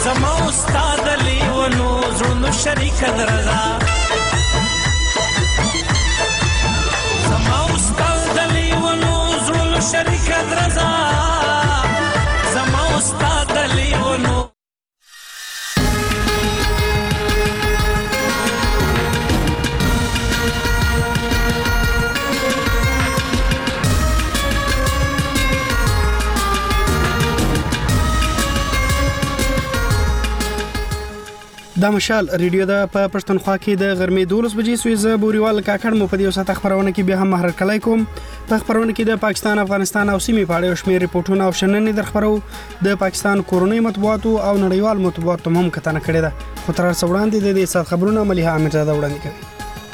زما استاد لیونو زړونو شریک درغا زما استاد لیونو زړونو شریک درغا زما استاد لیونو دا مشال ریډیو د پښتونخوا کې د غرمې 12 بجې سویزه بوريوال کاکړ مو په دې وسه خبرونه کې به هم مهر کلای کوم په خبرونه کې د پاکستان افغانستان او سیمې په اړه شمېر ریپورتونه او شننې در خبرو د پاکستان کورونی مطبوعاتو او نړیوال مطبوعاتو هم کتنه کړې ده خو تر څو وړاندې د دې سات خبرونه مليحه امیرزاده وړاندې کوي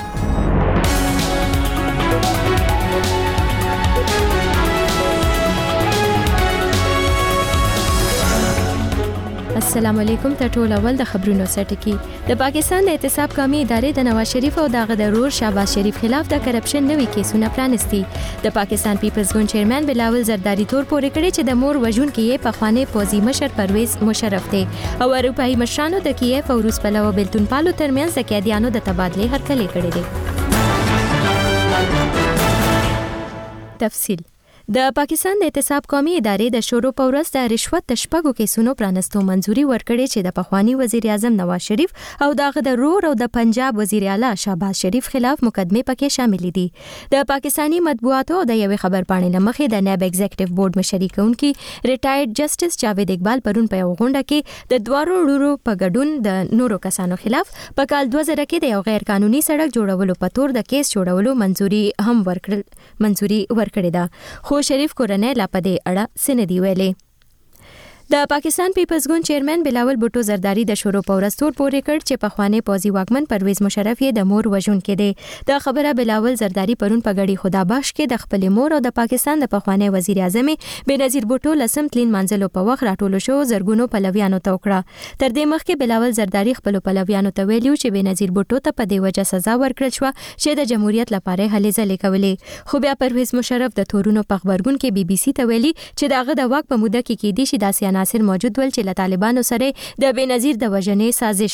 السلام علیکم ته ټول اول د خبرونو سره کې د پاکستان د احتساب قومي ادارې د نواز شریف او د غدرور شهباز شریف خلاف د کرپشن نوي کیسونه پرانستی د پاکستان پیپلز ګوند چیرمن بلاول زرداری تور پورې کړی چې د مور وژون کې په خوانه پوزي مشر پرویز مشرف دی او اروپאי مشرانو د کیف او روس پلو بلتون پالو ترمنځ د قیدیانو د تبادله هرکلی کړی دی تفصیل د پاکستان د احتساب قومي ادارې د شروع په ورځ د رشوت د شپږو کیسونو پرانستو منځوري ورکړې چې د پخوانی وزیر اعظم نواز شریف او دغه د رور او د پنجاب وزیر اعلی شهباز شریف خلاف مقدمه پکې شامل دي د پاکستانی مطبوعاتو د یوې خبرپاڼې لمخې د نائب ایگزیکټیو بورډ مشري کوونکی ریټایرډ جسټس جاوید اقبال پرون په یو غونډه کې د دوارو ورورو په ګډون د نورو کسانو خلاف په کال 2000 کې د یو غیر قانوني سړک جوړولو په تور د کیس جوړولو منځوري ورکړه ده خو شریف کورنۍ لا پدې اړه سندې ویلې د پاکستان پیپلز ګوند چیرمن بلاول بوټو زرداری د شروع په ورځ تور پورې کړ چې په خوانه پوزي واکمن پرویز مشرف یې د مور وژون کې دی د خبره بلاول زرداری پرون په غړي خدابخش کې د خپل مور او د پاکستان د پخوانی وزیر اعظم بنظیر بوټو لسم تلین منځلو په وخت راټول شو زرګونو پلویانو ته وکړه تر دې مخکې بلاول زرداری خپل پلویانو ته ویلو چې بنظیر بوټو ته په دې وجه سزا ورکړل شو چې د جمهوریت لپاره هلې ځلې کولې خو بیا پرویز مشرف د تورونو په خبرګون کې بي بي سي ته ویلي چې دغه د واک په موده کې کېدی شي داسې عناصر موجود ول چې له طالبانو سره د بنظیر د وژنې سازش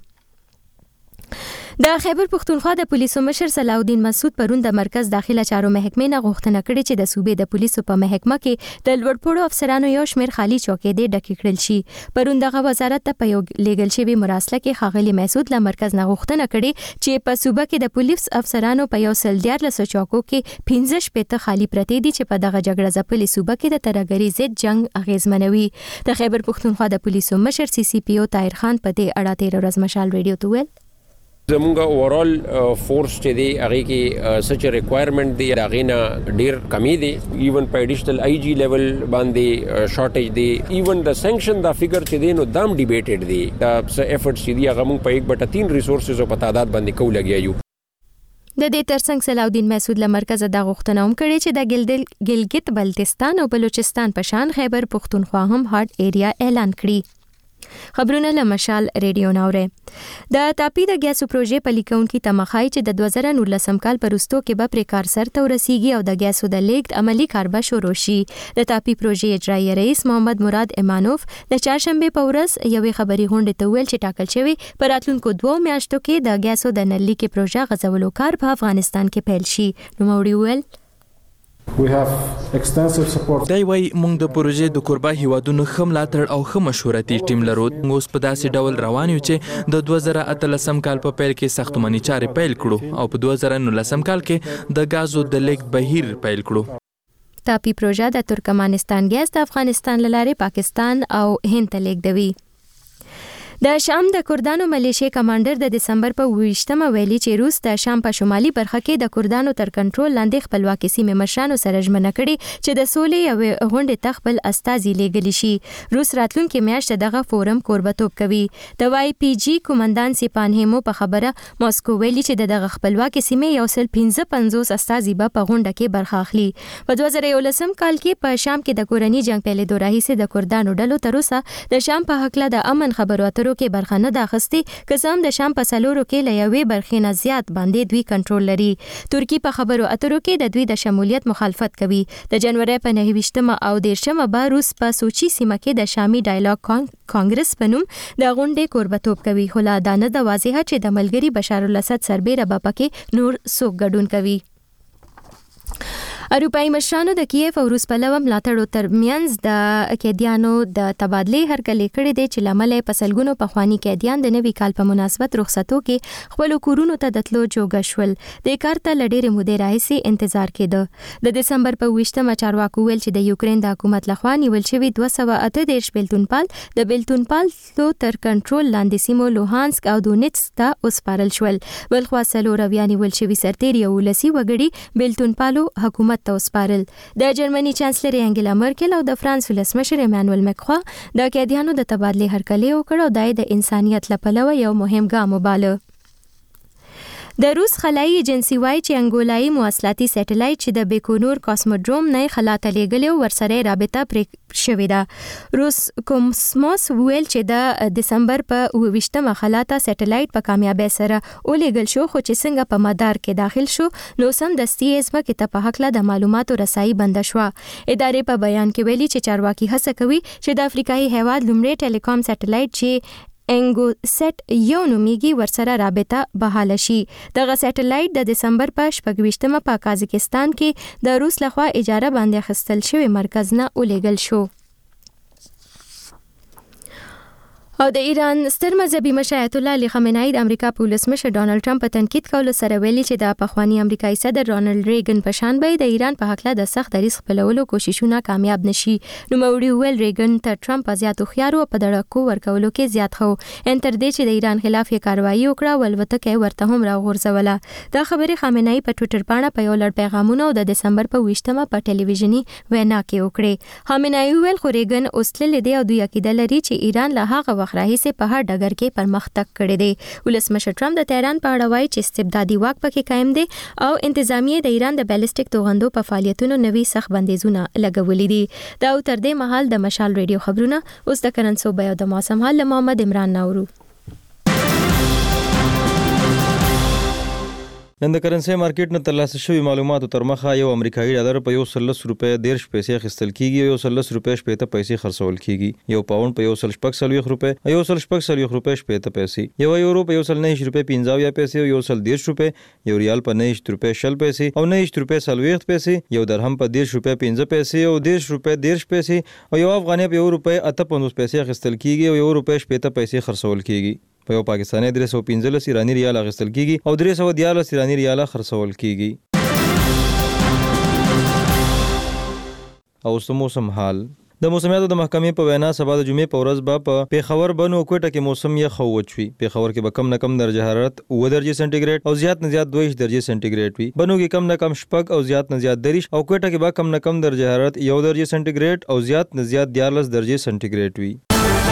کړو د خیبر پختونخوا د پولیسو مشر صلاح الدین مسعود پرون د مرکز داخله چارو محکمې نه غوښتنه کړې چې د صوبې د پولیسو په محکمه کې د لوړپوړو افسرانو یو شمېر خالی چوکۍ ډکې کړل شي پرون دغه وزارت ته په یو لیږل شوی مراسله کې ښاغلي مسعود له مرکز نه غوښتنه کړې چې په صوبه کې د پولیس افسرانو په یو سل 14 چوکو کې 15 پېته خالی پرتې دي چې په دغه جګړه ځپلې صوبه کې د ترهګرۍ ضد جنگ اغیزمنوي د خیبر پختونخوا د پولیسو مشر سی سی پی او طاهر خان په دې اړه 13 ورځ مشال ریډیو ته ویل زمونږ اوورال فورس چې دی هغه کې سچ ریکوایرمنٹ دی هغه نه ډیر کمی دی ایون په اډیشنل آی جی لیول باندې شارټیج دی ایون د سانکشن دا فګر چې دی نو دام ډیبیټډ دی دا ایفورټس چې دی هغه موږ په 1/3 ریسورسز او په تعداد باندې کو لګیا یو د دې ترڅنګ صلاح الدین مسعود له مرکز د غوښتنه هم کړې چې د ګلګت بلتستان او بلوچستان په شان خیبر پختونخوا هم هارد ایریا اعلان کړي خبرونه له مشال ریډیو ناوړه د تاپی د ګیسو پروژې په لیکونکو تمخای چې د 2019 کال پر وروستو کې به پریکار سر ته ورسیږي او د ګیسو د لیږد عملی کار به شروع شي د تاپی پروژې اجرایی رئیس محمد مراد امانوف د چهارشنبه په ورځ یوې خبري غونډې ته ویل چې ټاکل شوی پر راتلونکو 2 میاشتو کې د ګیسو د نل لیکې پروژه غځولو کار په افغانستان کې پیل شي نو موړي ویل دای وای موږ د پروژې د کوربه هیوادونو خملاتړ او خم مشورتي ټیم لرو اوس په داسې ډول روان یو چې د 2013 کال په پیل کې ساختماني چارې پیل کړو او په 2019 کال کې د غازو د لیک بهیر پیل کړو تاپی پروژه د ترکمنستان ګیس د افغانستان لاره پاکستان او هند ته لیږدوي د شام د کردانو ملیشیا کمانډر د دسمبر په 28مه ویلي چې روس د شام په شمالي برخه کې د کردانو تر کنټرول لاندې خپلواکي سیمې مشرانو سره ژمنه کړې چې د سولې یو غونډې ته خپل استازي لیږلی شي روس راتلونکي میاشت دغه فورم کوربتوب کوي د واي پی جی کمانډان سیپانهیمو په خبره ماسکو ویلي چې دغه خپلواکي سیمې یو سل 55 استازي به په غونډه کې برخه اخلي په 2019 کال کې په شام کې د کورنۍ جنگ پیلېدو راهیسې د کردانو ډلو تر اوسه د شام په حق له د امن خبرو اترو اترو کې برخه نه ده اخیستې، که څه هم د شام په څلورو کې له یوې برخې نه زیات باندې دوی کنټرول لري. ترکی په خبرو اترو کې د دوی د شمولیت مخالفت کوي. د جنوري په 29 او 30 به روس په سوچي سیمه کې د شامي ډایلاګ کانګرس په نوم د غونډې کوربتوب کوي، خو لا دا نه ده واضحه چې د ملګري بشار الاسد سربېره به پکې نور څوک ګډون کوي. اروپایي مشرانو د کیف او روس په لور ملاتړو ترمنځ د قیدیانو د تبادلې هرکلې کړې دي چې لامل په سلګونو پخوانی قیدیان د نوي کال په مناسبت رخصتو کې خپل کورونو ته د تلو جوګه شول. د کار ته لډېرې مودې راهیسې انتظار کېده. د دسمبر په 28 چارواکو ویل چې د یوکرين د حکومت لخوا نیول شوی 238 بیلتونپال د بیلتونپال تر کنټرول لاندې سیمو لوهانسک او دونیتسک ته وسپارل شول. بلخوا سلورویا نیول شوی سرتیري او ولسی وګړي بیلتونپالو حکومت ته وسپارل. د جرمني چانسلر انګلا مرکل او د فرانس ولسمشر ایمانوئل مکخوا د قیدیانو د تبادلې هرکلې وکړ او د انسانیت لپاره یو مهم ګام وباله. د روس خلایي ایجنسی وایي چې انګولایي مواصلاتي سټلایټ چې د بیکونور کاسموډروم نه خلا ته لیږلی ورسره رابطه پرې شوې ده. روس کوسموس ویل چې د دسمبر په 28 خلا ته سټلایټ په کامیابی سره ولیږل شو، خو چې څنګه په مدار کې داخل شو نو سم دستي ځمکې ته په هکله د معلوماتو رسایي بنده شوه. ادارې په بیان کې ویلي چې چارواکي هڅه کوي چې د افریقایي هیواد لومړی ټیلیکام سټلایټ چې انګوسټ یو نومیږي ورسره رابطه بحاله شي. دغه سټلایټ د دسمبر په 28 په قازقستان کې د روس لخوا اجاره باندې اخیستل شوی مرکز نه ولیږل شو. او د ایران ستر مذهبي مشر آیت الله علی خامنه‌ای د امریکا په ولسمشر ډانلډ ټرمپ په تنقید کولو سره ویلي چې د پخوانی امریکایي صدر رونالد ریګن په شان به د ایران په حق له سخت دریځ خپلولو کوششونه کامیاب نشي. نو موري ویل ریګن تر ټرمپ زیات خيارو په دړکو ورکولو کې زیات خو انتر دې چې د ایران خلاف یې کاروایی وکړه ولوته کې ورته هم راغورځوله. دا خبره خامنه‌ای په ټوئیټر باندې په یو لړ پیغامونو د دسمبر په 28 په ټلویزیونی وینا کې وکړه. خامنه‌ای ویل خو ریګن اوسل دی او دوی عقیده لري چې ایران له هغه وخت راهیسې په هر ډګر کې پرمختګ کړی دی. ولسمشر ټرمپ د تهران په اړه وایي چې استبدادي واک پکې قائم دی او انتظامیه د ایران د بیلسټیک توغندو په فعالیتونو نوي سخت بندیزونه لګولي دي. دا تر دې مهال د مشال ریډیو خبرونه اوس د کرنسو بیو د موسم حال له محمد عمران نورو. نن د کرنسي مارکیټ نه ترلاسه شوی معلوماتو تر مخه یو امریکایي ډالر په 130 روپے 13 پیسې اخیستل کیږي او 130 روپے 15 پیسې خرڅول کیږي. یو پاوند په 140 روپے 140 روپے 15 پیسې، یو یورو په 190 روپے 50 پیسې، یو 110 روپے، یو ریال په 90 روپے 60 پیسې او 90 روپے 40 پیسې، یو درهم په 10 روپے 15 پیسې او 10 روپے 10 پیسې او یو افغانۍ په 1 روپے 58 پیسې اخیستل کیږي او 1 روپے 15 پیسې خرڅول کیږي. په یو پاکستاني 315 ایرانی ریال اخیستل کیږي او 314 ایرانی ریال خرڅول کیږي. او موسم حال د موسمیاتو د محکمې په وینا سبا د جمعې په ورځ به په پیښور بنو کوټه کې موسم یخ وچوي. پیښور کې به کم نه کم درجه حرارت 9 درجه سنټیګریډ او زیات نه زیات 2 درجه سنټیګریډ وي. بنو کې کم نه کم 6 او زیات نه زیات 3 او کوټه کې به کم نه کم درجه حرارت 1 درجه سنټیګریډ او زیات نه زیات 14 درجه سنټیګریډ وي.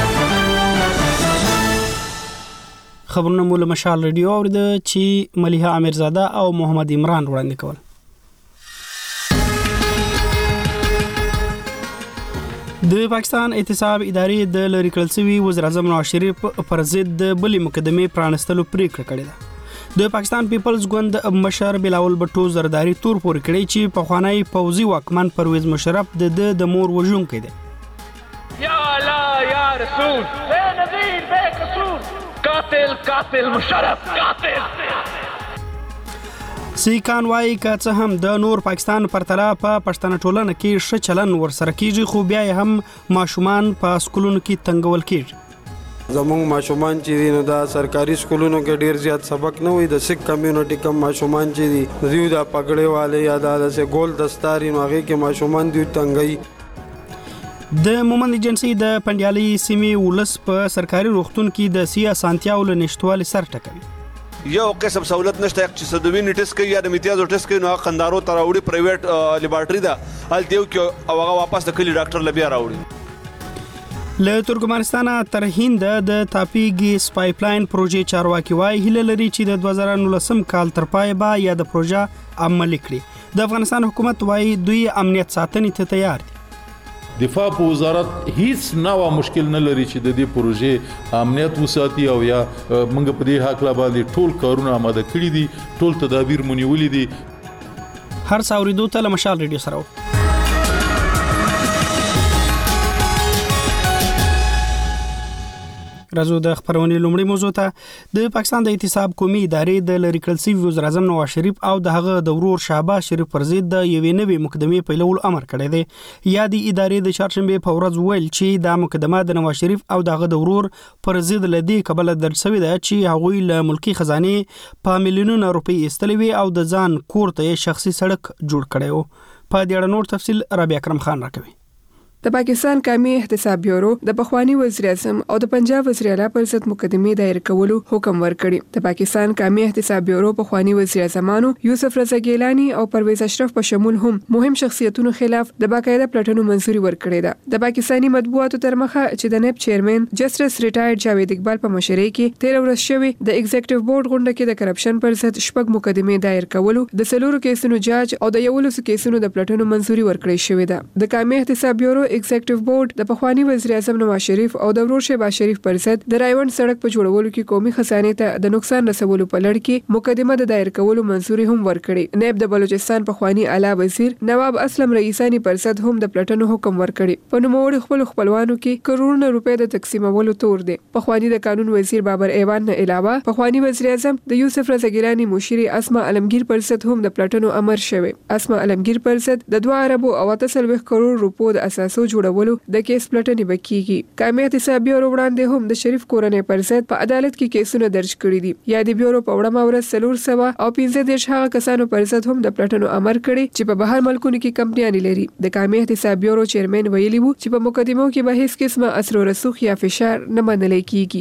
خبرونه مول مشال ریډیو اورده چې ملیحه امیرزاده او محمد عمران وړاندې کول. د پاکستان احتساب ادارې د لری کړل شوی وزیر اعظم نواز شریف پر ضد د بلې مقدمې پرانستلو پریکړه کړې ده. د پاکستان پیپلز ګوند مشر بلاول بټو زرداری تور پورې کړی چې پخوانی پوځي واکمن پرویز مشرف د مور وژونکی دی. یا الله یا رسول بے نظیر بے قصور قاتل مشرف قاتل. سیکان وایي که څه هم د نور پاکستان پرتله په پښتنه ټولنه کې ښه چلن ورسره کیږي خو بیا هم ماشومان په سکولونو کې تنګول کیږي. زموږ ماشومان چې دي نو دا سرکاري سکولونو کې ډیر زیات سبق نه وي. د سیک کمیونټي کم ماشومان چې دي دیو دا پګړې والے یا د ګول دستاري نو هغه کې ماشومان دی تنګي. د مومند ایجنسی د پندیالي سیمې ولس په سرکاري روغتون کې د سیاسانتیاو له نشټوالي سر ټکوي. یو قسم سہولت نشته چې سدوینی ټیسټ کوي یا د امتیاز ټیسټ کوي نو خندارو تر وړي پرایویټ لیبارټری ده ال دیو کې او هغه واپس د کلی ډاکټر لبیا راوړي. له ترکمنستان تر هند د تاپی ګیس پایپلاین پروژې چارواکي وایي هله لري چې د 2019 کال تر پای به یا د پروژه عملي کړي. د افغانستان حکومت وایي دوی امنیت ساتنې ته تیار دي. دفاع په وزارت هیڅ نوع مشکل نه لري چې د دې پروژې امنیت وساتي او یا موږ په دې حق لا باندې ټول کارونه آماده کړي دي، ټول تدابیر مونیولي دي. هر څاورېدو ته له مشال ریډیو سره راځو د خبرونې لومړی موضوع ته. د پاکستان د احتساب قومي ادارې د لری کړل شوي وزیر اعظم نواز شریف او د هغه د ورور شهباز شریف پر ضد د یوې نوې مقدمې پیلولو امر کړی دی. یا د ادارې د چهارشنبه په ورځ ویل چې دا مقدمه د نواز شریف او د هغه د ورور پر ضد لدی قبل درج شوی دی چې هغوی له ملکی خزانه په میلیونونو روپۍ ایستلې وي او د ځان کور ته شخصي سړک جوړ کړی و. په دې اړه نور تفصیل رابعه اکرم خان راکوي. د پاکستان قومي احتساب بیورو د پخوانی وزیر اعظم او د پنجاب وزیر اعلی پر ضد مقدمې دایر کولو حکم ورکړی. د پاکستان قومي احتساب بیورو پخوانی وزیر اعظمانو یوسف رضا ګیلانی او پرویز اشرف په شمول هم مهم شخصیتونو خلاف د باقاعده پلټنو منځوري ورکړې ده. د پاکستاني مطبوعاتو تر مخه چې د نیب چیرمن جسټس ریټایرډ جاوید اقبال په مشرۍ کې 13 ورځ شوی د ایگزیکټیو بورډ غونډه کې د کرپشن پر ضد شپږ مقدمې دایر کولو د څلورو کیسونو جاج او د 11 کیسونو د پلټنو منځوري ورکړې شوې ده. د قومي احتساب بیورو ایگزیکټیو بورډ د پخوانی وزیر اعظم نواز شریف او د ورور شهباز شریف پر ضد د رایوند سړک په جوړولو کې قومي خزانه ته د نقصان رسولو په لړ کې مقدمه د دایر کولو منځوري هم ورکړي. نیب د بلوچستان پخوانی اعلی وزیر نواب اسلم رئیسانی پر ضد هم د پلټنو حکم ورکړي. په نوموړي خپلوانو کې کروڑونه روپۍ د تقسیمولو تور دي. پخوانی د قانون وزیر بابر ایوان نه علاوه پخوانی وزیر اعظم د یوسف رضا ګیلانی مشري اسما علمگیر پر ضد هم د پلټنو امر شوی. اسما علمگیر پر ضد د 2 ارب او 38 کروڑ روپو د اساسو جوړولو د کیس پلټنې وکړي. قومي احتساب بیورو وړاندې هم د شریف کورنۍ پر ضد په عدالت کې کیسونه درج کړي دي. یا د بیورو په وړاندې ورځ 400 او 15 هغه کسانو پر ضد هم د پلټنو امر کړي چې په بهر ملکونو کې کمپنیانې لري. د قومي احتساب بیورو چیرمن ویلي وو چې په مقدمو کې به هیڅ قسمه اثر و رسوخ یا فشار نه منل کیږي.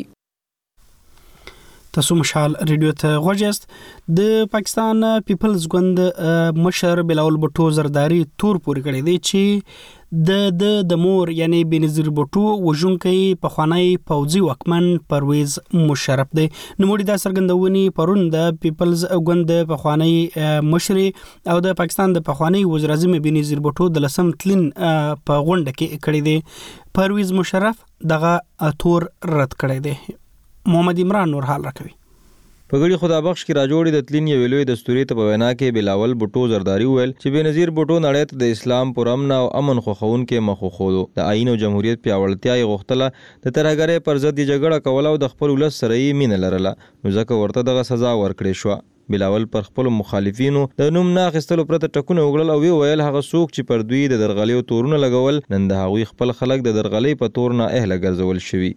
تاسو مشال ریډیو ته غوښست. د پاکستان پیپلز ګوند مشر بلاول بوټو زرداری تور پورې کړی دی چې د مور یعنی بنظیر بوټو وژونکي پخوانی پوځي واکمن پرویز مشرف دی. نوموړي دا څرګندونې پرون د پیپلز ګوند پخوانی مشر او د پاکستان د پخوانی وزیر اعظم بنظیر بوټو د لسم تلین په غونډه کې کړی دی. پرویز مشرف دغه تور رد کړی دی. محمد عمران نور حال راکوي. په غړي خدا بخش کې راجوړې د تلین یو لوی دستوري ته په وینا کې بلاول بوټو زرداری ویل چې بنظیر بوټو نړۍ ته د اسلام پر امن او امن خوخون کې مخ خوړو. د آئین او جمهوریت پیاوړتیا یې غوښتله، د ترهګرۍ پر ضد جګړه کول او د خپل ولس سره یې مینه لرله، نو ځکه ورته دغه سزا ورکړې شو. بلاول پر خپل مخالفینو د نوم نه اخیستلو پرته ټکونه وګړل او ویل هغه څوک چې پر دوی د درغلیو تورونه لګول نن د هغوی خپل خلک د درغلۍ په تور نه اهله ګرځول شوي.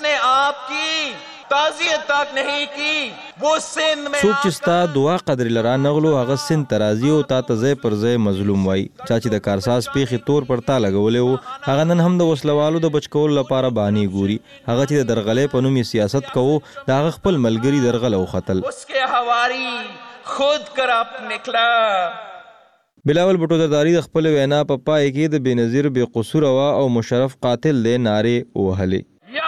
څوک چې ستا دعا قدر لرا نغلو هغه سن ترازی او تا ته ځای پر ځای مظلوم وای. چا چې د کارساز پیخي تور پر تا لګولې وو هغه نن هم د وسلوالو د بچکول لپاره باندې ګوري. هغه چې د درغلې په نوم سیاست کوو دا هغه خپل ملګری درغله وختل. بلاول بوټو زرداری د خپل وینا په پای کې د بنظیر بے قصور او مشرف قاتل له نعرې وهلې.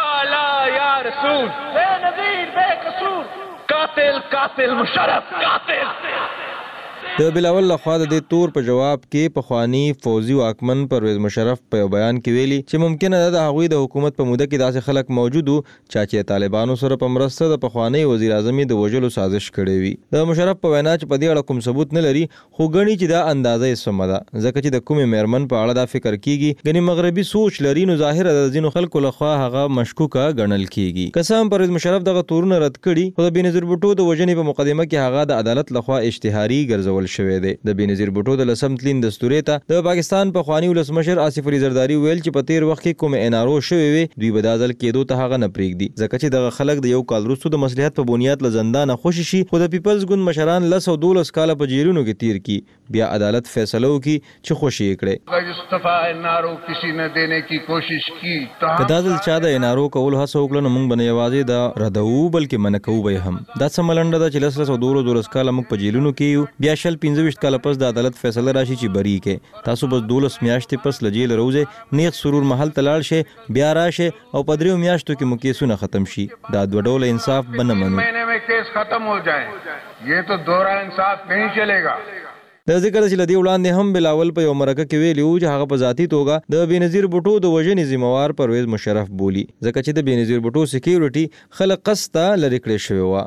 قاتل مشرف قاتل. د بلاول لخوا د دې تور په جواب کې پخوانی فوزي واکمن پرویز مشرف په بیان کې ویلي چې ممکنه ده د هغوی د حکومت په موده کې داسې خلک موجود وو چې طالبانو سره په مرسته د پخوانی وزیر اعظم د وژلو سازش کړی وي. د مشرف په وینا چې په دې اړه کوم ثبوت نه لري خو ګڼي چې دا اندازه یې سمه ده ځکه چې د کومې میرمن په اړه دا فکر کیږي ګنې مغربي سوچ لري نو ظاهره د ځینو خلکو لخوا هغه مشکوکه ګڼل کیږي. قسم پرویز مشرف دغه تورونه رد کړي خو د بنظیر بوټو د وژنې په مقدمه کې هغه د عدالت لخوا اشتهاري ګرځول شوی دی. د بنظیر بوټو د لسم تلین دستوري ته د پاکستان پخوانی ولسمشر آصف علي زرداری ویل چې په تیر وخت کې کوم انارو شوی وي دوی به دازل کېدو ته هغه نه پرېږدي ځکه چې دغه خلک د یو کال وروسته د مصلحت په بنیاد له زندانه خوشي شي خو د پیپلز ګوند مشران 12 کاله په جیلونو کې تیر کی بیا عدالت فیصله وکړي چې خوشي کړي. استعفا انارو کسی نه دینے کی کوشش کی که دازل چا د انارو کول هڅه وکړه نو موږ به نه یوازې دا ردو بلکې منکو به هم دا سملنده ده چې 12 کاله موږ په جیلونو کې یو بیا 15 کاله پس د عدالت فیصله راشي چې بری کې تاسو بس 12 میاشتې پس لجیل روزه نیغ سرور محل تلاړ شي بیا راشه او په 3 میاشتو کې مو کیسونه ختم شي دا دوه ډول انصاف بنه منو. مہینے میں کیس ختم ہو جائے یہ تو دوہرا انصاف نہیں چلے گا. د ذکر چې لدی وړاندې هم بلاول په یو مرکه کې ویلي و چې هغه په ذاتي توګه د بېنظیر بوټو د وژنې ذمہوار پرویز مشرف بولی ځکه چې د بېنظیر بوټو سکیورټي خلک قصد لري کړی شوی و.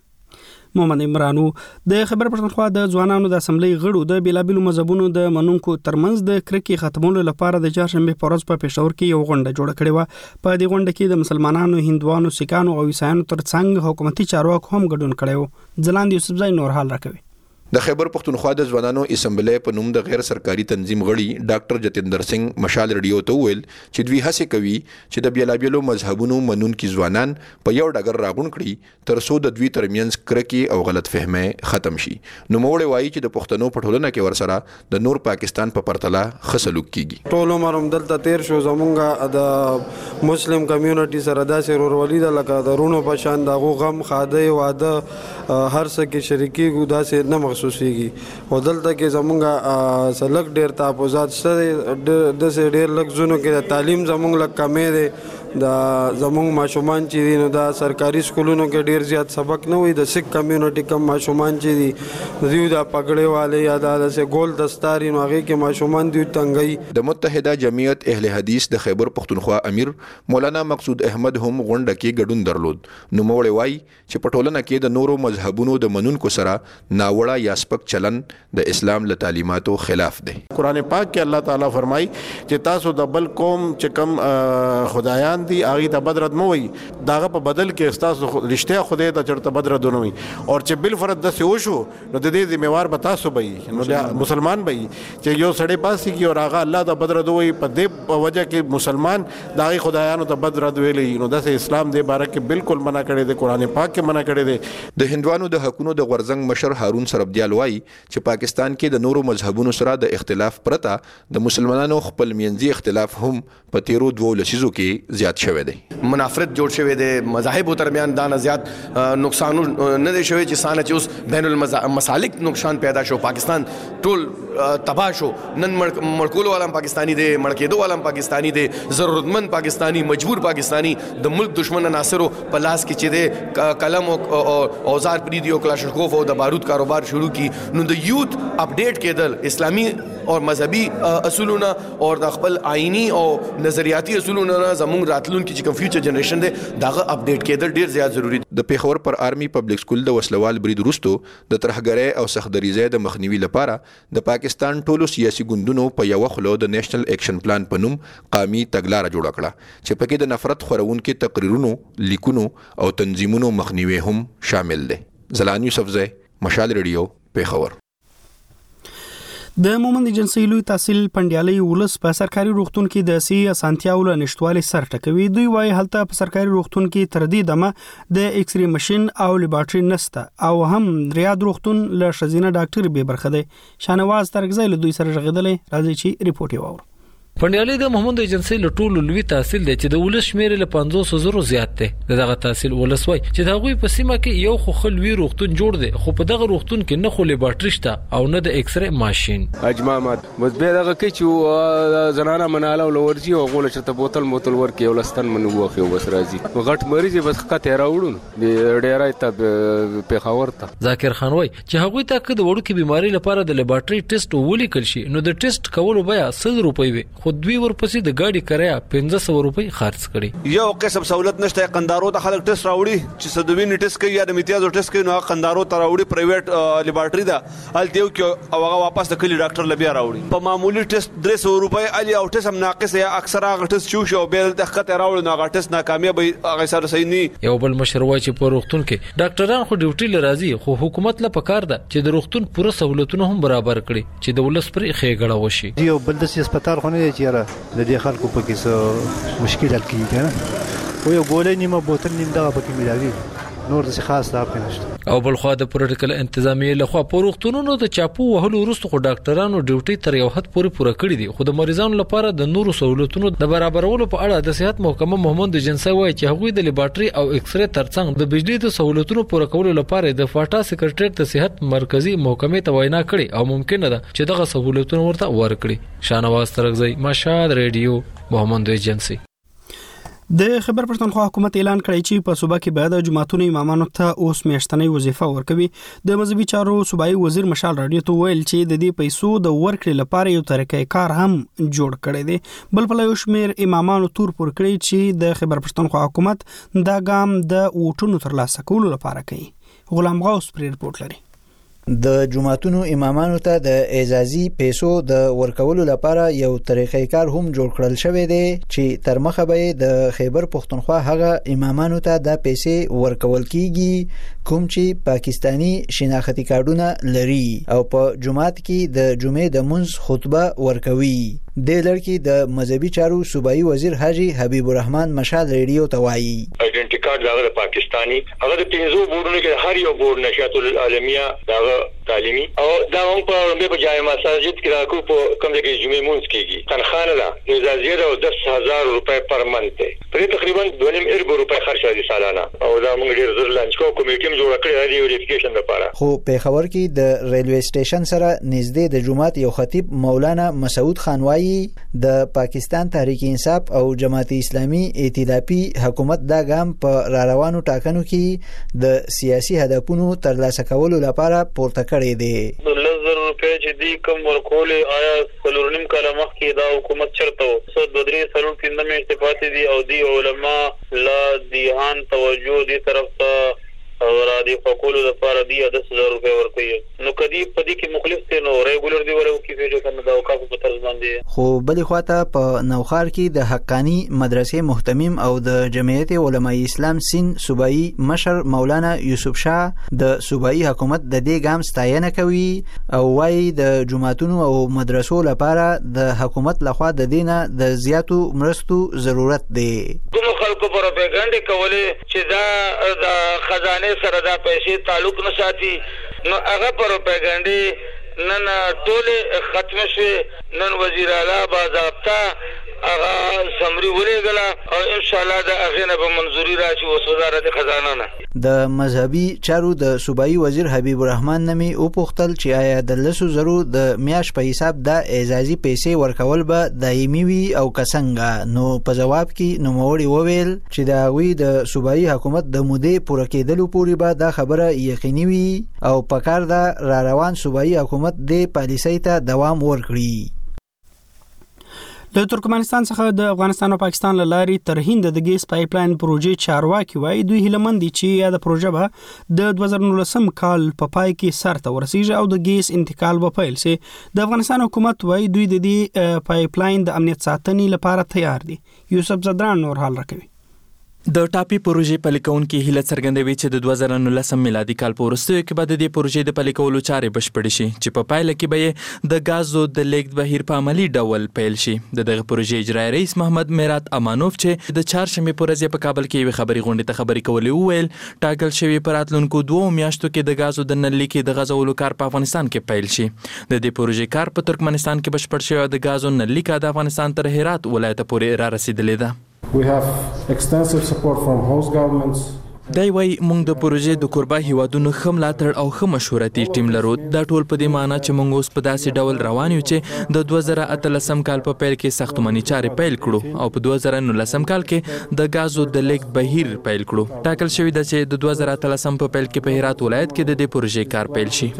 محمد عمرانو د خبر پښتونخوا د ځوانانو د اسمبلی غړو د بیلابیلو مذهبونو د منونکو ترمنځ د کرکې ختمولو لپاره د چهارشنبه په ورځ په پېښور کې یو غونډه جوړه کړې و. په دې غونډه کې د مسلمانانو، هندوانو، سیکانو او عیسایانو ترڅنګ حکومتي چارواکو هم ګډون کړی و. ځلاند یوسفزای نور حال راکوي. د خیبر پختونخوا د ځوانانو اسمبلی په نوم د غیر سرکاري تنظیم غړي ډاکټر جتیندر سنگ مشال ریډیو ته ویل چې دوی هڅه کوي چې د بیلابیلو مذهبونو منونکي ځوانان په یو ډګر راغونډ کړي تر څو د دوی ترمنځ کرکې او غلط فهمي ختم شي. نوموړی وایي چې د پښتنو په ټولنه کې ورسره د نور پاکستان په پرتله ښه سلوک کیږي. ټول عمر هم دلته تیر شو، زمونږ د مسلم کمیونټي سره داسې ورورولي ده لکه د رونو په شان د هغو غم ښادۍ واده هر څه کې شریکېږو، داسې نه محسوسیږي. او دلته کې زمونږ سلک ډېر تحفظات شته دی، داسې ډېر لږ ځونو کې د تعلیم زمونږ لږ کمی دی. د زمونږ ماشومان چې دي نو دا سرکاري سکولونو کې ډېر زیات سبق نه وي. د سکھ کمیونټي کم ماشومان چې دي دوی دا پګړې والے یا داسې ګول دستاري نو هغې کې ماشومان دوی تنګوي. د متحده جمعیت اهل حدیث د خیبر پختونخوا امیر مولانا مقصود احمد هم غونډه کې ګډون درلود. نوموړی وایي چې په ټولنه کې د نورو مذهبونو د منونکو سره ناوړه یا سپک چلن د اسلام له تعلیماتو خلاف دی. قرآن پاک کې الله تعالی فرمایي چې تاسو د بل قوم چې کم خدایان دي هغه ته بدرد مو وي، داغه په بدل کې تاسو رښتیا خدای ته چرته بدرد نه وي. او چې بل فرد د سوشو نو د دې ذمہوار به تاسو وي، نو مسلمان وي چې یو سړی پاسي کې او هغه الله ته بدرد وي په دې وجه کې مسلمان داغه خدایانو ته بدرد ویلي. نو د اسلام د باره کې بالکل منع کړی دی، قرآن پاک کې منع کړی دی. د هندوانو د حقونو د غورځنګ مشر هارون سربدیال وایي چې پاکستان کې د نورو مذهبونو سره د اختلاف پرته د مسلمانانو خپل منځي اختلاف هم په تیرو 2 لسیزو کې زیات شوی دی. منافرت جوړ شوی دی، مذاهبو ترمیان دا زیات نقصان نه دی شوی چې سانه چې اوس بین المسالک نقصان پیدا شو، پاکستان ټول تباہ شو. نن مړکولو والا پاکستانی دی، مړکېدو والا پاکستانی دی، ضرورتمند پاکستانی، مجبور پاکستانی د ملک دشمن عناصرو په لاس کې چې دی قلم او اوزار پریدي او کلاشنکوف او د بارود کاروبار شروع کی. نو د یوت اپډیټ کېدل اسلامي او مذهبي اصولونه او د خپل آئینی او نظریاتي اصولونه زموږ راتلونکي چې کوم فیوچر جنریشن دی داغه اپډیټ کېدل ډیر زیات ضروری دی. د پیښور پر آرمي پبلک سکول د وسلوال برید وروسته د ترهګرۍ او سختدریزۍ د مخنیوي لپاره د پاکستان ټولو سیاسي ګوندونو په یو خلو د نېشنل اکشن پلان په نوم قامي تګلاره جوړه کړه چې پکې د نفرت خورونکو تقریرونو، لیکونو او تنظیمونو مخنیوي هم شامل دی. زلان یوسفزای، مشال ریډیو، پیښور. د مومند ایجنسی لوی تحصیل پنډیالي ولس په سرکاري روغتون کې د سي اسانتیاو له نشټوالي سر ټکوي. دوی وايي هلته په سرکاري روغتون کې تر دې دمه د ایکس ری ماشين او لیبارټري نسته او هم ریاض روغتون له شزینه ډاکټر به برخه دی. شانواز ترګزای له دوی سره غږیدلې راځي چې ریپورت یې واورو. پنډیالي د محمد ایجنسی له ټولو لوی تحصیل دی چې د ولس شمیر له 500,000 زیات دی. دغه تحصیل ولس وای چې دا غوي په سیمه کې یو خو خلوي روغتون جوړ دی، خو په دغه روغتون کې نه خو لیبارټري شته او نه د ایکس ری ماشين. اجمامات بس به دغه کې چې زنانه مناله او ورځي او غول چرته بوتل ورکی او لستان منو وخه بس راځي غټ مریض بس خته راوړون د ډیرای ته پیښور ته. ذاکر خان وای چې هغوی ته د وړو کې بيماري لپاره د لیبارټري ټیسټ ولیکل شي نو د ټیسټ کولو بیا 100 روپۍ وي، خو دوی ورپسې د گاډي کرایه 1500 روپۍ خرڅ کړي. یو قسم سہولت نشته. قندارو ته خلک ټیسټ راوړي چې سدوینی ټیسټ کوي یا د امتیازو ټیسټ کوي، نو قندارو ته راوړي پرایویټ لیبارټري ده ال دیو کې او هغه واپس د کلی ډاکټر لبیا راوړي. په معمولی ټیسټ 300 روپۍ الی او ټیسټ هم ناقص یا اکثر هغه ټیسټ شو او به د خطر راوړي نو هغه ټیسټ ناکامیاب هغه سره صحیح نه. یو بل مشروع چې په روغتون کې ډاکټران خو ډیوټي لرازي، خو حکومت له پکار ده چې د روغتون پوره سہولتونه هم برابر کړي چې د ولس پر خېګړه وشي. یو بل د هسپتال خو نه دی چې د دې خلکو په کې څه مشکلات کیږي کنه، او یو ګولې نیمه بوتل نیم دغه پکې ملاوي، نور څه خاص دا پېنشته. او بل خو د پروتوکول انتظامیه له خوا په روغتونونو د چاپو وهلو وروسته خو ډاکټرانو ډیوټي تر یو حد پورې پوره کړی دي، خو د مریضانو لپاره د نورو سہولتونو د برابرولو په اړه د صحت محکمه محمد ایجنسی وایي چې هغوی د لیبارټري او ایکس ری ترڅنګ د بجلی د سہولتونو پوره کولو لپاره د فاټا سکرټریټ د صحت مرکزی محکمې ته وینا کړې او ممکن ده چې دغه سہولتونه ورته ورکړي. شانواز ترګزی، مشال ریډیو، محمد ایجنسی. د خیبر پښتونخوا حکومت اعلان کړی چې په صوبه کې به د جماعتونو امامانو ته اوس میاشتنۍ وظیفه ورکوي. د مذهبي چارو صوبایي وزیر مشال راډیو ته ویل چې د دې پیسو د ورکړې لپاره یو طریقې کار هم جوړ کړی دی. بل په یو شمېر امامانو تور پور کړی چې د خیبر پښتونخوا حکومت دا ګام د ووټونو ترلاسه کولو لپاره کوي. غلام غوث پر رپورټ لري. د جماعتونو امامانو ته د اعزازي پیسو د ورکولو لپاره یو طریقې کار هم جوړ کړل شوی دی چې تر مخه به د خیبر پښتونخوا هغه امامانو ته د پیسې ورکول کیږي کوم چې پاکستانی شناختی کارتونه لري او په جماعت کې د جمعې د منځ خطبه ورکوي. د لړکی د مذهبي چارو صوبایي وزیر حاجی حبیب الرحمن مشال ریډیو ته وایي آیډنټی کارت دغه پاکستانی هغه د 15 بورډونو کې هر یو بورډ نشاط العالمیه دغه تعلیمي او دا هم په جامع مساجد کې راکو په کوم ځای کې جمعې مونږ کېږي تنخواه نه اجازه ده 10,000 روپے پر منث په تقریبا 2.5 روپے خرچ دي سالانه او دا موږ ډیر زر لانچ کوو کمیټه جوړ کړې دی ویریفیکیشن لپاره. خو په خبر کې د ریلوی سټیشن سره نږدې د جمعات یو خطیب مولانا مسعود خان وایي د پاکستان تحریک انصاف او جماعت اسلامي ائتلافي حکومت دا ګام په راروانو ټاکنو کې د سیاسي هدفونو ترلاسه کولو لپاره پورته کړی دی. 10,000 روپے چې دی کوم ورکول آیا څلورنیم کاله مخکې دا حکومت چرته و څو 2-3 کې استفاده دي او دی علما لا دیهان توجه دي طرف ته او دی فقولو لپاره دی 10,000 روپے ورکوي نو کدی پدې کې مخالف ته نو ریګولر دی ورو کې فیجو کنه دا اوقاف په طرز باندې. خو بلې خواته په نوخار کې د حقانی مدرسې محتمم او د جمعیت علماء اسلام سین صوبایي مشر مولانا یوسف شاه د صوبایي حکومت د دې ګام ستاینه کوي او وايي د جماعتونو او مدرسو لپاره د حکومت لخوا د دینه د زیاتو مرستو ضرورت دی. کوم خلکو پروپاګاندا کولې چې دا د خزانه سره دا پیسې تعلق نه ساتي نو هغه پروپاګاندا نن ټول ختم شي. نن وزیر اعلی باضابطه هغه سمري ولېګلا او ان شاء الله دا اغه به منظوري راشي او وزارت خزانه نه. د مذهبي چارو د صوبایي وزیر حبیب الرحمن نمی او پختل چې آیا د 10,000 د میاش په حساب د اعزازي پیسې ورکول به دایمي وي او کسنګ نو په جواب کې نوموړي وویل چې دا وی د صوبایي حکومت د مودې پوره کېدلو پورې به دا خبره یقیني وي او په کار دا را روان صوبایي حکومت د پالیسۍ ته دوام ورکړي. د ترکمنستان څخه د افغانستان او پاکستان لارې تر هند د ګیس پایپ لاین پروژې چارواکي وایي دوی هیلمن دي چې یا د پروژه به د 2019 کال په پای کې سر ته ورسیږي او د ګیس انتقال به پیل شي. د افغانستان حکومت وایي دوی د دې پایپ لاین د امنیت ساتنې لپاره تیار دي. یوسف زدران نور حال راکوي. د ټاپي پروژې پلي کوونکي هیله څرګندوي چې د 2019 میلادي کال په وروستیو کې به د دې پروژې د پلي کولو چارې بشپړې شي چې په پایله کې به د غازو د لیږد بهیر په عملی ډول پیل شي. د دغه پروژې اجرایي رئیس محمد میرات امانوف چې د چهارشنبې په ورځ په کابل کې یو خبري غونډې ته خبري کولې وویل ټاکل شوی پر راتلونکو 2 میاشتو کې د غازو د نل لیکې د غزولو کار په افغانستان کې پیل شي. د دې پروژې کار په ترکمنستان کې بشپړ شوی او د غازو نل لیک د افغانستان تر هرات ولایت پورې را رسیدلې ده. We have extensive support from host governments. دا وایي موږ د پروژې د کوربه هیوادونو ښه ملاتړ او ښه مشورتي ټیم لرو. دا ټول په دې معنی چې موږ اوس په داسې ډول روان یو چې د 2018 کال په پیل کې ساختماني چارې پیل کړو او په 2019 کال کې د غازو د لیږد بهیر پیل کړو. ټاکل شوی ده چې د 2018 په پیل کې په هرات ولایت کې د دې پروژې کار پیل شي.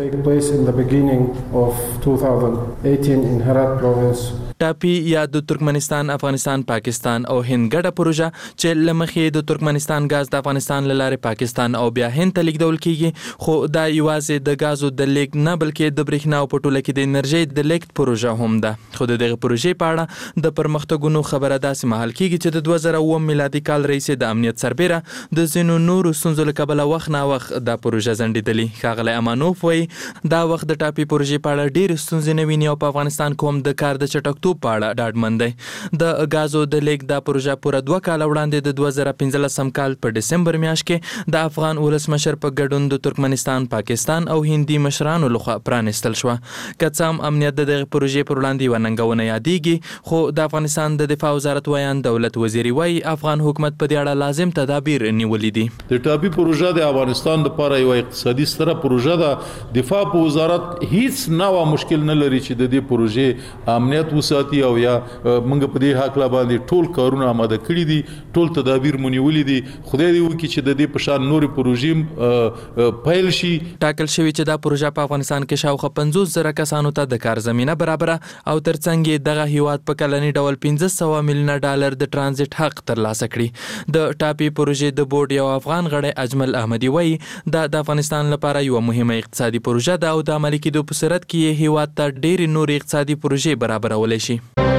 ټاپي یا د ترکمنستان، افغانستان، پاکستان او هند ګډه پروژه چې لمخې د ترکمنستان غاز د افغانستان لاره پاکستان او بیا هند ته لیږدول کیږي، خو دا یوازې د غازو د لیږد نه بلکې د برېښنا او په ټوله کې د انرژي د لیږد پروژه هم ده. خو د دغه پروژې په اړه د پرمختګونو خبره داسې مهال کیږي چې د 2009 میلادي کال رئیس د امنیت سربیره د ځینو نورو ستونزو له کبله وخت نا وخت دا پروژه ځنډېدلې. ښاغلی امانوف وایي دا وخت د ټاپي پروژې په اړه ډېرې ستونزې نه ویني او په افغانستان کې هم د کار د چټکتوب په اړه ډاډمن دی. د غازو د لیږد دا پروژه پوره 2 کاله وړاندې د 2015 کال په ډسمبر میاشت میاشت کې د افغان ولسمشر په ګډون د ترکمنستان، پاکستان او هندي مشرانو لخوا پرانستل شو. که څه هم امنیت د دغه پروژې پر وړاندې یوه ننګونه یادېږي، خو د افغانستان د دفاع وزارت ویان دولت وزیري وایي افغان حکومت په دې اړه لازم تدابیر نیولي دي. د ټاپي پروژه د افغانستان لپاره یو اقتصادي ستره پروژه ده. دفاع په وزارت هیڅ نوع مشکل نه لري چې د دې پروژې امنیت وساتي او یا موږ په دې حق لا باندې ټول کارونه آماده کړي دي، ټول تدابیر مونیولي دي. خدای دې وکړي چې د دې په شان نورې پروژې پیل شي. ټاکل شوی چې دا پروژه په افغانستان کې شاوخوا 50,000 کسانو ته د کار زمینه برابره او ترڅنګ یې دغه هیواد په کلني ډول 1500 میلیونه ډالر د ترانزیت حق ترلاسه کړي. د ټاپي پروژې د بورډ یو افغان غړی اجمل احمدي وایي دا د افغانستان لپاره یو مهمه اقتصادي پروژه ده او د عملي کېدو په صورت کې یې هیواد ته ډېرې نورې اقتصادي پروژې برابرولی شي.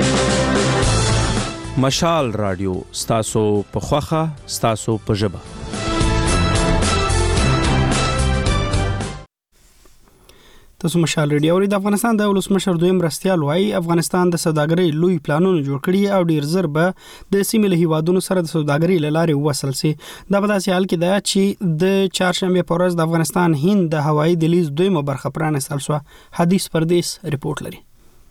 مشال رادیو، ستاسو په خوخه، ستاسو په ژبه. تاسو مشال رادیو اورئ. د افغانستان د ولسمشر دویم مرستیال وایي افغانستان د سوداګرۍ لوی پلانونه جوړ کړي او ډیر زر به د سیمې له هیوادونو سره د سوداګرۍ له لارې وصل سي. دا په داسې حال کې ده چې د چهارشنبه په ورځ د افغانستان هند د هوایي دهلیز دویمه برخه پرانستل شوه. حدیث پردیس رپورټ لري.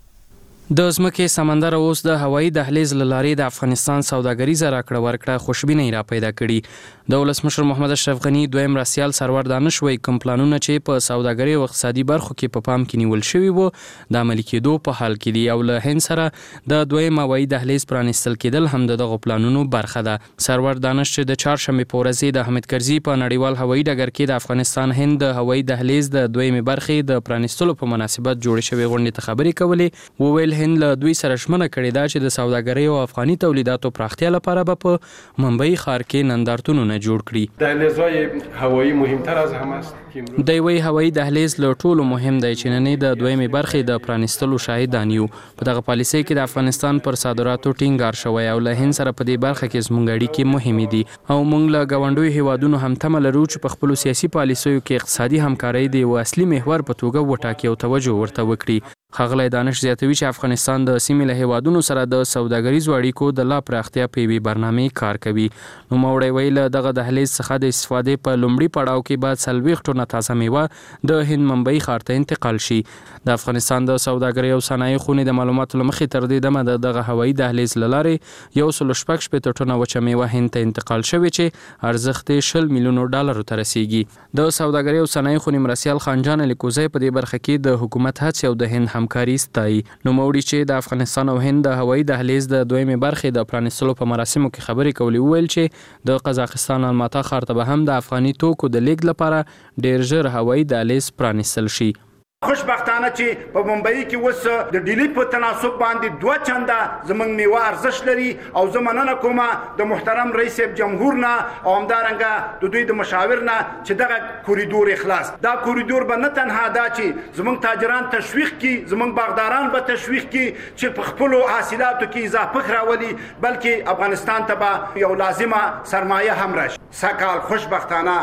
د ځمکې سمندر اوس د هوایي دهلیز له لارې د افغانستان سوداګریزه راکړه ورکړه خوشبینۍ را پیدا کړي. د ولسمشر محمد اشرف غنی دویم مرستیال سرور دانش وایي کوم پلانونه چې په سوداګرۍ او اقتصادي برخو کې په پام کې نیول شوي وو د عملي کېدو په حال کې دي او له هند سره د دویم هوایي دهلیز پرانستل کېدل هم دغه پلانونو برخه ده. سرور دانش چې د چهارشنبه په ورځ د حامد کرزي په نړیوال هوایي ډګر کې د افغانستان هند د هوایي دهلیز د دویمې برخې د پرانستلو په مناسبت جوړې شوې غونډې ته خبرې کولې، وویل هند له دوی سره ژمنه کړې ده چې د سوداګرۍ او افغاني تولیداتو پراختیا لپاره به په ممبئی ښار کې نندارتونونه جوړ کړي. دهلیزهای هوایی مهمتر از همه است. د یوې هوایي دهلیز له ټولو مهم دی چې نن د دویمې برخې د پرانستلو شاهدان یو. په دغه پالیسۍ کې د افغانستان پر صادراتو ټینګار شوی او له هند سره په دې برخه کې زموږ اړیکې مهمې دي او موږ له ګاونډیو هیوادونو هم تمه لرو چې په خپلو سیاسي پالیسیو کې اقتصادي همکارۍ د یو اصلي محور په توګه وټاکي او توجه ورته وکړي. ښاغلی دانش زیاتوي چې افغانستان د سیمې له هیوادونو سره د سوداګریزو اړیکو د لا پراختیا په یوې برنامې کار کوي. نوموړی وایي له دغه دهلیز څخه د استفادې په لومړي پړاو کې باید 40 ټنه تازه میوه د هند ممبئی ښار ته انتقال شي. د افغانستان د سوداګرۍ او صنایع خونې د معلوماتو له مخې تر دې دمه دغه هوایي دهلیز له لارې 116 ټنه وچه میوه هند ته انتقال شوې چې ارزښت یې 10 میلیونو ډالرو ته رسیږي. د سوداګرۍ او صنایع خونې مرستیال خانجان الیکوزی په دې برخه کې د حکومت هڅې او د هند همکاري ستایي. نوموړي چې د افغانستان او هند د هوایي دهلیز د دویمې برخې د پرانستلو په مراسمو کې خبرې کولې، وویل چې د قزاقستان الماتا ښار ته به هم د افغاني توکو د لیږد لپاره ډیر ژر هوایي دهلیز پرانستل شي. خوشبختانه چې په ممبئی کې اوس د ډیلی په تناسب باندې 2 چنده زمونږ میوه ارزښت لري او زه مننه کوم د محترم رئیس جمهور نه او همدارنګه د دوی د مشاور نه چې دغه کوریدور اخلاص. دا کوریدور به نه تنها دا چې زمونږ تاجران تشویق کړي، زمونږ باغداران به تشویق کړي چې په خپلو حاصلاتو کې اضافه راولي، بلکې افغانستان ته به یو لازمه سرمایه هم راشي. سږ کال خوشبختانه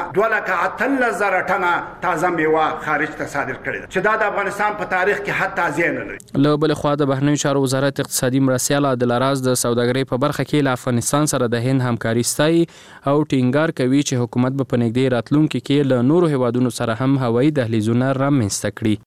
2,18,000 ټنه تازه میوه خارج ته صادر کړې ده. د افغانستان په تاریخ کې حتی ځای نه لري. له بل خوا د بهرنیو چارو وزارت اقتصادي مرستیال عادل راز د سوداګرۍ په برخه کې له افغانستان سره د هند همکاري ستایي او ټینګار کوي چې حکومت به په نږدې راتلونکي کې له نورو هیوادونو سره هم هوایي دهلیزونه رامنځته کړي.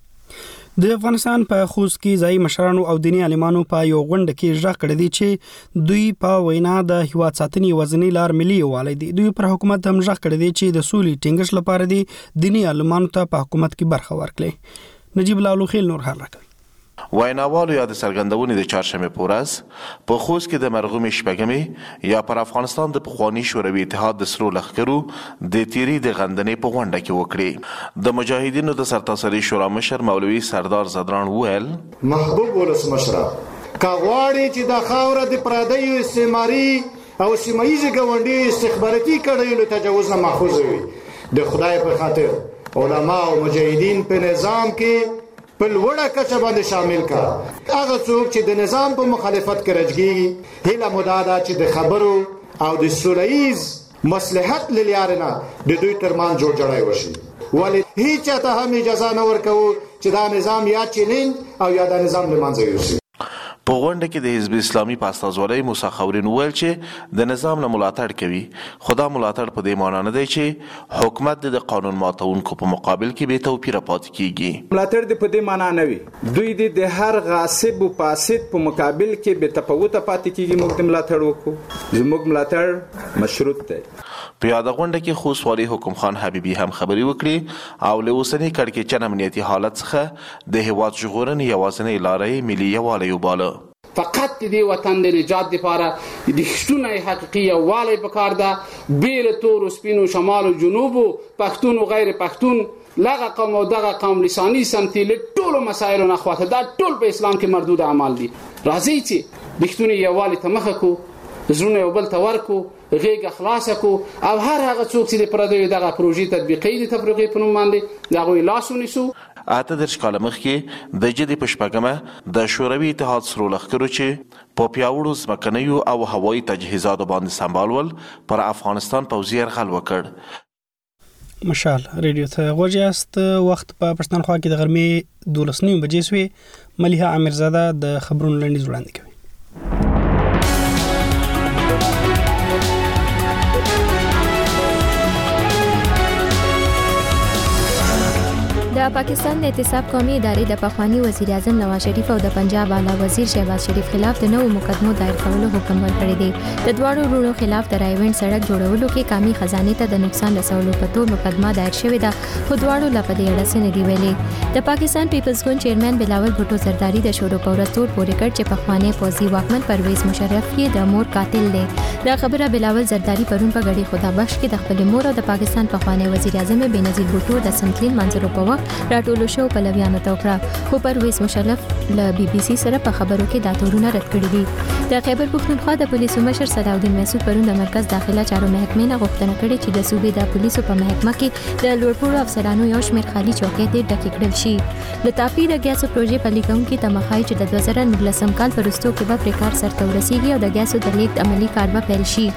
د افغانستان په خوست کې ځای مشرانو او دیني عالمانو په یو غونډه کې ژغ کړی دی چې دوی په وینا د هیواد ساتنې وزنی لار ملي یووالی دی. دوی پر حکومت هم ژغ کړی دی چې د سولې ټینګښت لپاره دی دیني عالمانو ته په حکومت کې برخه ورکړي. نجیب الله لوخیل نور حال راکړي. ویناوالو یا د څرګندونې د چهارشنبه په ورځ په خوست کې د مرغومې شپږمې یا پر افغانستان د پخواني شوروي اتحاد د سرو لښکرو د تیری د غندنې په غونډه کې وکړې. د مجاهدینو د سرتاسري شورا مشر مولوي سردار زدران وویل محبوب ولسمشره که غواړي چې د خاوره د پردیو استعماري او سیمهییزې ګاونډي استخباراتي کړیو له تجاوز نه محفوظ وي، د خدای په خاطر علما او مجاهدین په نظام کې په لوړه کچه باندې شامل کا. هغه څوک چې د نظام په مخالفت کې راځي هیله مو دا ده چې د خبرو او د سولهییز مصلحت له لارې نه د دوی ترمنځ جوړجاړی وشي، ولې هیچا ته هم اجازه نه ورکوو چې دا نظام یا چیلنج او یا دا نظام له منځه یوسي. په غونډه کې د حزب اسلامي په استازولۍ موسی خورین وویل چې د نظام نه ملاتړ کوي، خو دا ملاتړ په دې معنی نه دی چې حکومت د قانون ماتونکو په مقابل کې بې توپیره پاتې کیږي. ملاتړ د په دې معنی نه وي دوی د هر غاصب او فاسد په مقابل کې بې تفاوته پاتې کیږي. موږ د ملاتړ وکړو، زموږ ملاتړ مشروط دی. په یاده غونډه کې خوست والي حکم خان حبیبي هم خبرې وکړي او له اوسني کړکېچن امنیتي حالت څخه د هیواد ژغورنې یوازینۍ لارې ملي یووالی وباله. فقط د وطن د نجات لپاره د رښتونی حقیقي یووالی پکار ده، بې له تورو سپینو شمال او جنوب پښتون او غیر پښتون لغه قوم او دغه قوم لساني سمتي له ټولو مسایلو نه خواته دا ټول په اسلام کې مردود اعمال دي. راځي چې رښتونی یووالی ته مخه کو، زړونه یو بل ته ورکو، غېږه خلاصه کو او هر هغه څوک چې د پردیو دغه پروژې تطبیقي د تفریقې په نوم باندې د هغوی لاس ونیسو. 18 کاله مخکې د جدي په شپږمه د شوروي اتحاد سرو لښکرو چې په پیاوړو ځمکنیو او هوایي تجهیزاتو باندې سمبالول پر افغانستان پوځي یرغل وکړ. مشال ریډیو ته غوږ یاست. وخت په پښتونخوا کې د غرمې 12:09 بجې شوې. ملیحه امیرزاده د خبرونو لنډیز وړاندې کوي. د پاکستان د احتساب قومي ادارې د پخوانی وزیر اعظم نواز شریف او د پنجاب اعلی وزیر شهباز شریف خلاف د نوو مقدمو دایر کولو حکم ورکړی دی. د دواړو وروڼو خلاف د رایوند سړک جوړولو کې قومي خزانه ته د نقصان رسولو په تور مقدمه دایر شوې ده، خو دواړو لا په دې اړه څه نه دی ویلي. د پاکستان پیپلز ګوند چیرمن بلاول بھټو زرداری د شورو په ورځ تور پورې کړ چې پخوانی پوځي واکمن پرویز مشرف یې د مور قاتل دی. دا خبره بلاول زرداری پرون په غړي خدا بخش کې د خپل مور او د پاکستان پخوانی وزیر اعظم بینظیر بھټو د سنتلین منظرو په وخت راټولو شو په لویانو توکړه، خو پرویز مشرف له بي بي سي سره په خبرو کې دا تورونه رد کړی دي. د خیبر پښتونخوا د پولیسو مشر صلاحالدین مسعود پرون د مرکز داخله چارو محکمې نه غوښتنه کړې چې د صوبې د پولیسو په محکمه کې د لوړپوړو افسرانو یو شمېر خالي چوکۍ دې ډکې کړل شي. د تاپي د ګیاسو پروژې پلي کوونکي ته مخایي چې د 2019 کال په وروستیو کې به پرې کار سرته ورسیږي او د ګیاسو د لیږد عملي کار به پیل شي.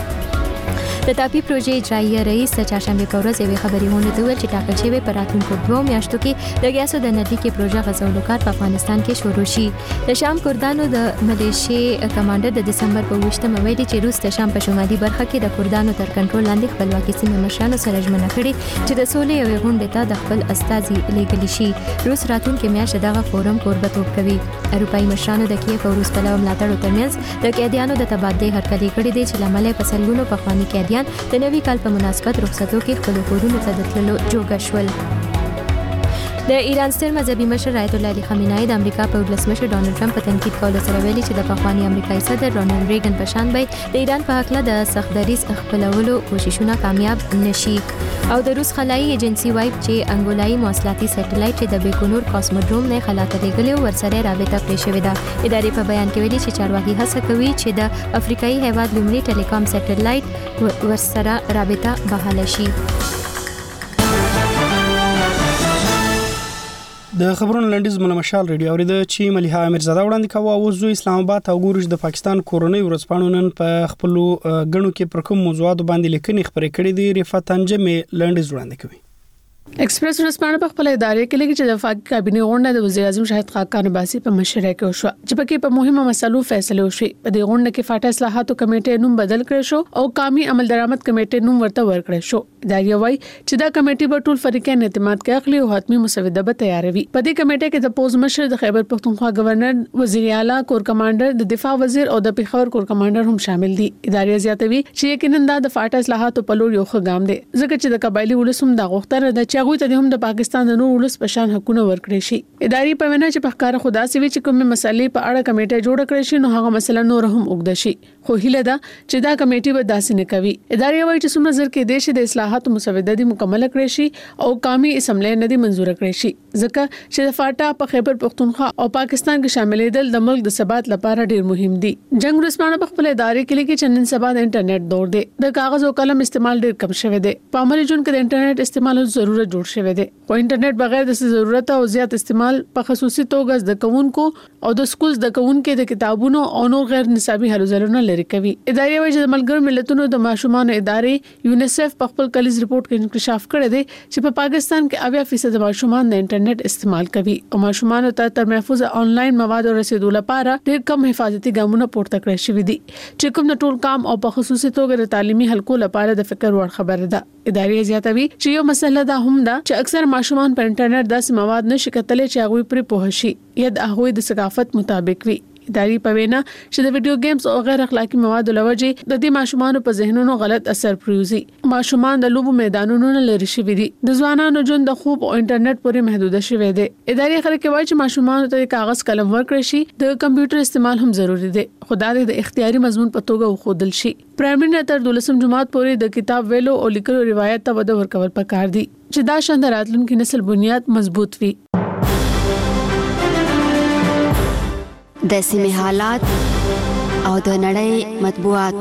د تاپي پروژې اجرایي رئیس د چهارشنبه په ورځ یوې خبري غونډې ته ویل چې ټاکل شوی په راتلونکو 2 میاشتو کې د ګیاسو د نلۍ کې پروژه غځولو کار په افغانستان کې شروع شي. د شام کردانو د ملیشې کمانډر د دسمبر په 28مه ویلي چې روس د شام په شمالي برخه کې د کردانو تر کنټرول لاندې خپلواکي سیمې مشرانو سره ژمنه کړې چې د سولې یوې غونډې ته د خپل استازي لیږلی شي. روس راتلونکي میاشت دغه فورم کوربتوب کوي. اروپایي مشرانو د کیف او روس پلوه ملاتړو ترمنځ د قیدیانو د تبادلې هرکلی کړې دي چې لامل یې په سلګونو پخواني قیدیان د نوي کال په مناسبت رخصتو کې خپل کورونو ته د تللو جوګه شول. د ایران ستر مذهبي مشر آیت الله علی خامنه‌ای د امریکا په ولسمشر ډانلډ ټرمپ په تنقید کولو سره ویلي چې د پخوانی امریکایي صدر رونالډ ریګن په شان به د ایران په حق له د سختدریز خپلولو کوششونه کامیاب نشي. او د روس خلایي ایجنسی وایي چې انګولایي مواصلاتي سټلایټ چې د بیکونور کاسموډروم نه خلاته لګلې ورسره رابطه پرې شوې ده. ادارې په بیان کې ویلي چې چارواکي هڅه کوي چې د افریقایي هیواد لومړي ټیلیکام سټلایټ ورسره رابطه بحاله شي. د خبرونو لنډیز مشال ریډیو اورید چې ملیحه امیرزاده وړاندې کوي. او زو اسلام آباد او ګورج د پاکستان کورونی ورځپاڼو نن په خپل غنو کې پر کوم موضوعات باندې لیکنې خبرې کړې دي. رفعت انجم لنډیز وړاندې کوي. ایکسپریس ورځپاڼه په خپل ادارې کې لیکي چې د وفاقي کابینه غونډه د وزیر اعظم شاهد خاقان عباسي په مشرۍ کې وشوه چې پکې په مهمه مسلو فیصله وشي. په دې غونډه کې فاټا اصلاحاتو کمیټې نوم بدل کړی شو او قومي عمل درآمد کمیټې نوم ورته ورکړی شو. دا یوي چې دا کمیټې به ټول فریقین اعتماد کوي اخلي او حتمی مسوده به تیاروي. په دې کمیټې کې د پوز مشر د خیبر پښتونخوا گورنر، وزیر اعلی، کور کمانډر، د دفاع وزیر او د پیښور کور کمانډر هم شامل دي. ادارې زیاتوي چې یقینا دا د فاټا اصلاحاتو په لور یو ښه ګام دی ځکه چې د قبایلی ولسم د غوښتنه د چاغوي ته هم د پاکستان د نور ولس په شان حقونه ورکړي شي. ادارې په وینا چې په ښکار خدا سوي چې کومه مسلې په اړه کمیټه جوړ کړې شي نو هغه مسله نور هم وګد شي. خو هیله ده چې دا کمیټه به داسې نه کوي. ادارې وایي چې څومره ځر کې دیش د اصلاحاتو مسوده دي مکمل کړي شي او قومي اسمبلی نه دي منزور کړي شي ځکه چې د فاټا په خیبر پښتونخوا او پاکستان کې شاملېدل د ملک د ثبات لپاره ډیر مهم دي. جنگ ورځپاڼه په خپل ادارې کې لیکي چې نن سبا د انټرنیټ دور دی. د کاغذ او قلم استعمال ډیر کم شوی دی. په عملي ژوند کې د انټرنیټ استعمال ضرورت لپاره جوړ شوی دی. خو انټرنیټ بغیر د ضرورت او زیات استعمال په خصوصي توګه د کوونکو او د سکول د کوونکو د کتابونو او نور غیر نصابي هلو ځلونه لري کوي. ادارې وايي چې د ملګرو ملتونو د ماشومان ادارې یونیسف په خپل کلیز ریپورت کې انکشاف کړی دی چې په پاکستان کې 80% ماشومان د انټرنیټ استعمال کوي او ماشومان ته تر محفوظ آنلاین مواد رسیدو لپاره ډېر کم حفاظتي ګامونه پورته کړی شوی دي چې کوم د ټول کام او په خصوصي توګه د تعلیمي حلقو لپاره د فکر وړ خبره ده. ادارې زیاتوي چې یو مسله ده هم ده چې اکثر ماشومان په انټرنیټ داسې مواد نشي کتلی چې هغه پرې پوه شي یا د هغه د ثقافت مطابق وي. ادارې په وینا چې د ویډیو گیمز او غیر اخلاقی موادو لوجه د دې ماشومان په ذهنونو غلط اثر پروزي. ماشومان د لوبو میدانونو نه لري شوي دي. د ځوانانو ژوند د خوب او انټرنیټ پورې محدود شوی دی. ادارې خلک وایي چې ماشومان ته کاغذ قلم ورکړي شي، د کمپیوټر استعمال هم ضروری دی. خدای د اختیاري مضمون په توګه وښودل شي. پرایمري نه تر 12 جماعت پورې د کتاب ویلو او لیکلو روایت ته وده ورکول پکار دي چې دا شاند راتلونکي نسل بنیاد مضبوط وي. د سیمې حالات او د نړۍ مطبوعات.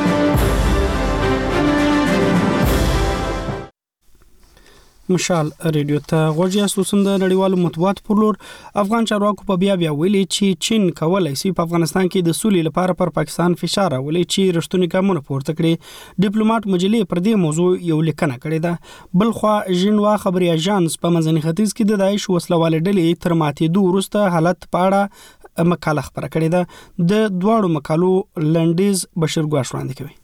مشال ریډیو ته غوږی اسوسم د نړیوالو مطبوعات پر لور افغان چارواکو په بیا ویلي چې چین کولای شي په افغانستان کې د سولې لپاره پر پاکستان فشار راولي چې رښتونی ګامونه پورته کړي. ډیپلوماټ مجلې پر دې موضوع یو لیکنه کړې ده. بلخوا ژینوا خبري اژانس په منځني ختیځ کې د داعش وسلوال ډلې تر ماتېدو وروسته حالت په اړه مقاله خبره کړې ده. د دواړو مقالو لنډیز بشیر ګواش وړاندې کوي.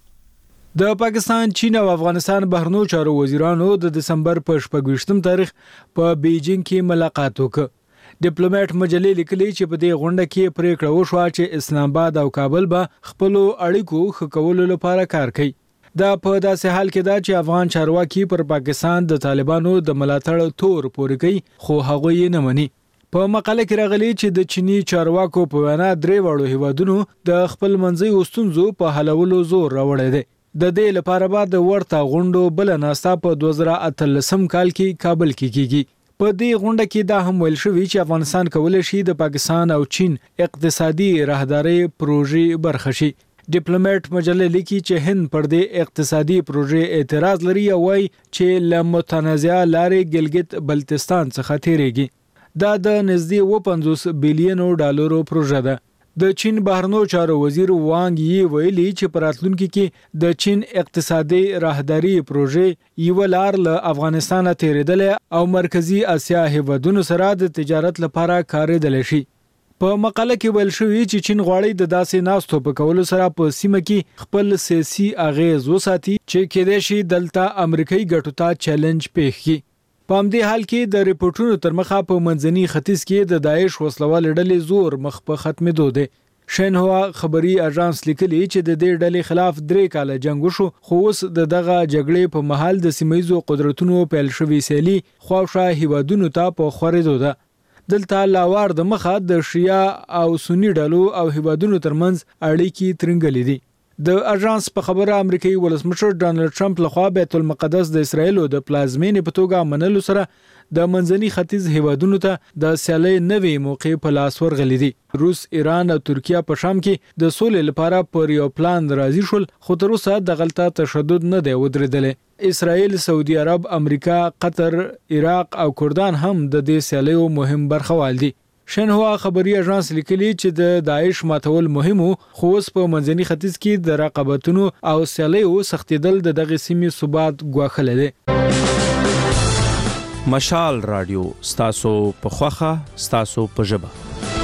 د پاکستان، چین او افغانستان بهرنیو چارو وزیرانو د دسمبر په 28 تاریخ په بیجینګ کې ملاقات وکړ. ډیپلوماټ مجلې لیکلي چې په دې غونډه کې پریکړه وشوه چې اسلام آباد او کابل به خپل اړیکو ښه کولو لپاره کار کوي. دا په داسې حال کې ده چې افغان چارواکي پر پاکستان د طالبانو د ملاتړ تور پورې کوي، خو هغه یې نه مني. په مقاله کې راغلي چې د چینی چارواکو په وینا درې وړو هیوادونو د خپل منځي ستونزو په حلولو زور راوړی دی. د دې لپاره به د ورته غونډو بل ناستا په 2013 کال کې کابل کې کیږي. په دې غونډه کې دا هم ویل شوی چې افغانستان کولای شي د پاکستان او چین اقتصادي راهداري پروژې برخه شي. ډیپلوماټ مجلې لیکي چې هند پر دې اقتصادي پروژې اعتراض لري او وايي چې له متنازعه لارې ګلګت بلتستان څخه تیریږي. دا د نږدې 50 بلین ډالرو پروژه ده. د چین بهرنیو چارو وزیر وانګ یی ویلي چې په راتلونکي کې د چین اقتصادي راهداري پروژې یو لار له افغانستان تیریدل او مرکزی اسیا هیوادونو سره د تجارت لپاره کارېدل شي. په مقاله کې ویل شوی چې چین غواړي د داسې ناستو په کولو سره په سیمه کې خپل سیاسي اغیز وساتي چې کېدای شي دلته امریکایي ګټو ته چیلنج پیښ کړي. په همدې حال کې د ریپورتونو تر مخه په منځني ختیځ کې د داعش وسلوال ډلې زور مخ په ختمېدو دی. شینهوا خبري اژانس لیکلي چې د دې ډلې خلاف 3 کاله جنگ وشو، خو اوس دغه جګړې په محل د سیمایي قدرتونو پیل شوی سیلي خواوشا هیوادونو ته په خورېدو ده. دلته لاوار د مخه د شیا او سنی ډلو او هیوادونو ترمنځ اړیکې ترنګلې دي. د اژانس په خبره امریکایي ولسمشر ډانلډ ټرمپ لخوا بیت المقدس د اسرایل د پلازمینې په توګه منلو سره د منځني ختیځ هیوادونو ته د سیالۍ نوې موقع په لاس ورغلې دي. روس، ایران او ترکیه په شام کې د سولې لپاره پر یو پلان راضي شول، خو تر اوسه د غلطه تشدد نه دی ودرېدلی. اسرائیل، سعودي عرب، امریکا، قطر، عراق او کردان هم د دې سیالیو مهم برخوال دي. شینهوا خبري اژانس لیکلي چې د داعش ماتول مهمو، خو اوس په منځني ختیځ کې د رقابتونو او سیالیو سختیدل د دغه سیمې ثبات ګواښلی دی. مشال رادیو ستاسو په خوخه، ستاسو په ژبه.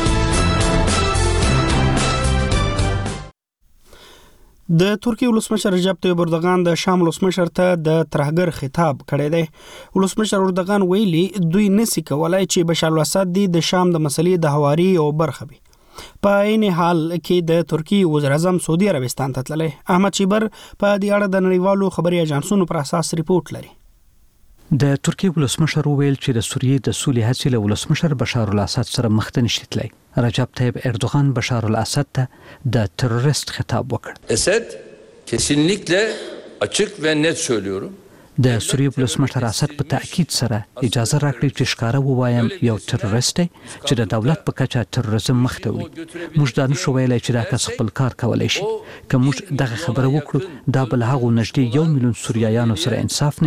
د ترکیه ولسمشر رجب طیب اردوغان د شام ولسمشر ته د ترهګر خطاب کړی دی. ولسمشر اردوغان ویلي دوی نسی کولای چې بشار الاسد د شام د مسلې د هواري او برخه وي. په عین حال کې د ترکیه وزیر اعظم سعودي عربستان ته تللی. احمد شیبر په دې اړه د نړیوالو خبري اژانسونو پر اساس ریپورت لري. د ترکیه ولسمشر ویل چې د سوریې د سولې هڅې له ولسمشر بشار الاسد سره مخ ته نشي تللی. رجب طیب اردوغان بشار الاسد ته د تروریست خطاب وکړ. اسد kesinlikle açık ve net söylüyorum. د سوریې ولسمشر اسد په تاکید سره اجازه راکړي چې ښکاره ووایم یو تروریست دی چې د دولت په کچه تروریزم مخ ته وړي. موږ دا نشو ویلی چې دا کس خپل کار کولی شي. که موږ دغه خبره وکړو دا به له هغو نږدې 1 میلیون سوریایانو سره انصاف نه وي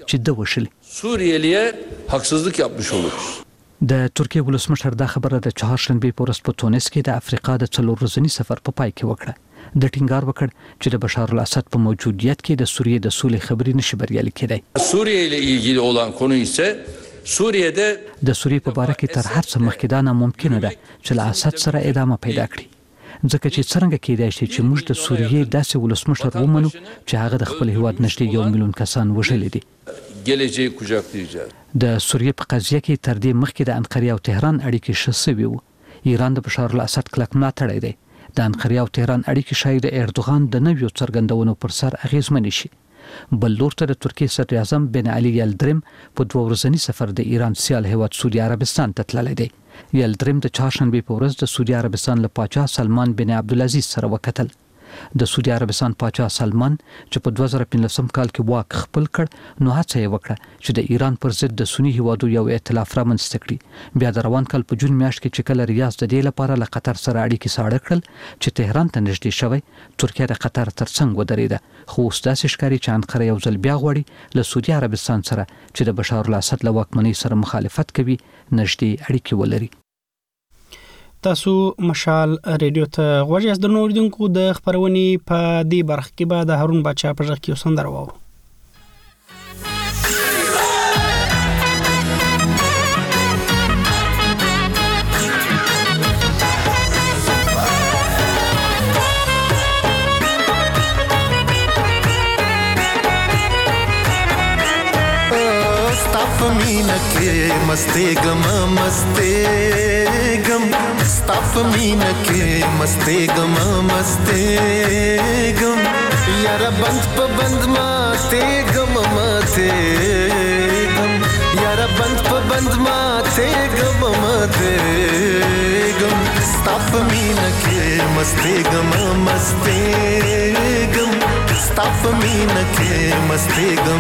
چې د وشل. Suriyeliye haksızlık yapmış oluruz. د ترکیه ولسمشر دا خبره د چهارشنبه په ورځ په تونس کې د افریقا د 4 ورځني سفر په پای کې وکړه. د ټینګار وکړ چې د بشار الاسد په موجودیت کې د سوریې د سولې خبرې نشي بریالي کېدای. Suriye ile ilgili olan konu ise Suriye'de د سوریې په باره کې تر هر څه مخکې دا ناممکنه ده چې له اسد سره ادامه پیدا کړي. ځکه چې څنګه کېدای شي چې موږ د سوریې داسې ولسمشر ومنو چې هغه د خپل هیواد نږدې 1 میلیون کسان وژلي دي. geleceği kucaklayacağız. د سوریې په قضیه کې تر دې مخکې د انقرې او تهران اړیکې ښه سوي وو. ایران د بشار الاسد کلک ملاتړی دی. د انقرې او تهران اړیکې شاید د اردوغان د نویو څرګندونو پر سر اغیزمنې شي. بل لور ته د ترکیې صدر اعظم بن علي یلدریم په 2 ورځني سفر د ایران سیال هیواد سعودي عربستان ته تللی دی. یلدریم د چهارشنبه په ورځ د سعودي عربستان له پاچا سلمان بن عبدالعزیز سره وکتل. د سعودي عربستان پاچا سلمان چې په 2015 کال کې واک خپل کړ نو هڅه یې وکړه چې د ایران پر ضد د سنی هیوادو یو ائتلاف رامنځته کړي. بیا د روان کال په جون میاشت کې چې کله ریاض د دې لپاره له قطر سره اړیکې ساړه کړل چې تهران ته نږدې شوی، ترکیه د قطر ترڅنګ ودرېده. خو اوس داسې ښکاري چې انقره یو ځل بیا غواړي له سعودي عربستان سره چې د بشار الاسد له واکمنۍ سره مخالفت کوي نږدې اړیکې ولري. تاسو مشال ریډیو ته غوږ یاست. د نوریدونکو د خبرونې په دې برخه کې به د هارون بچا په ځخ کې وسندر وورو. मीना के मस्ते गम स्ताफ मीना के मस्ते गम यारा बंद प बंद माते गम यारा बंद प बंद माते गम स्ताफ मीना के मस्ते गम स्ताफ मीना के मस्ते गम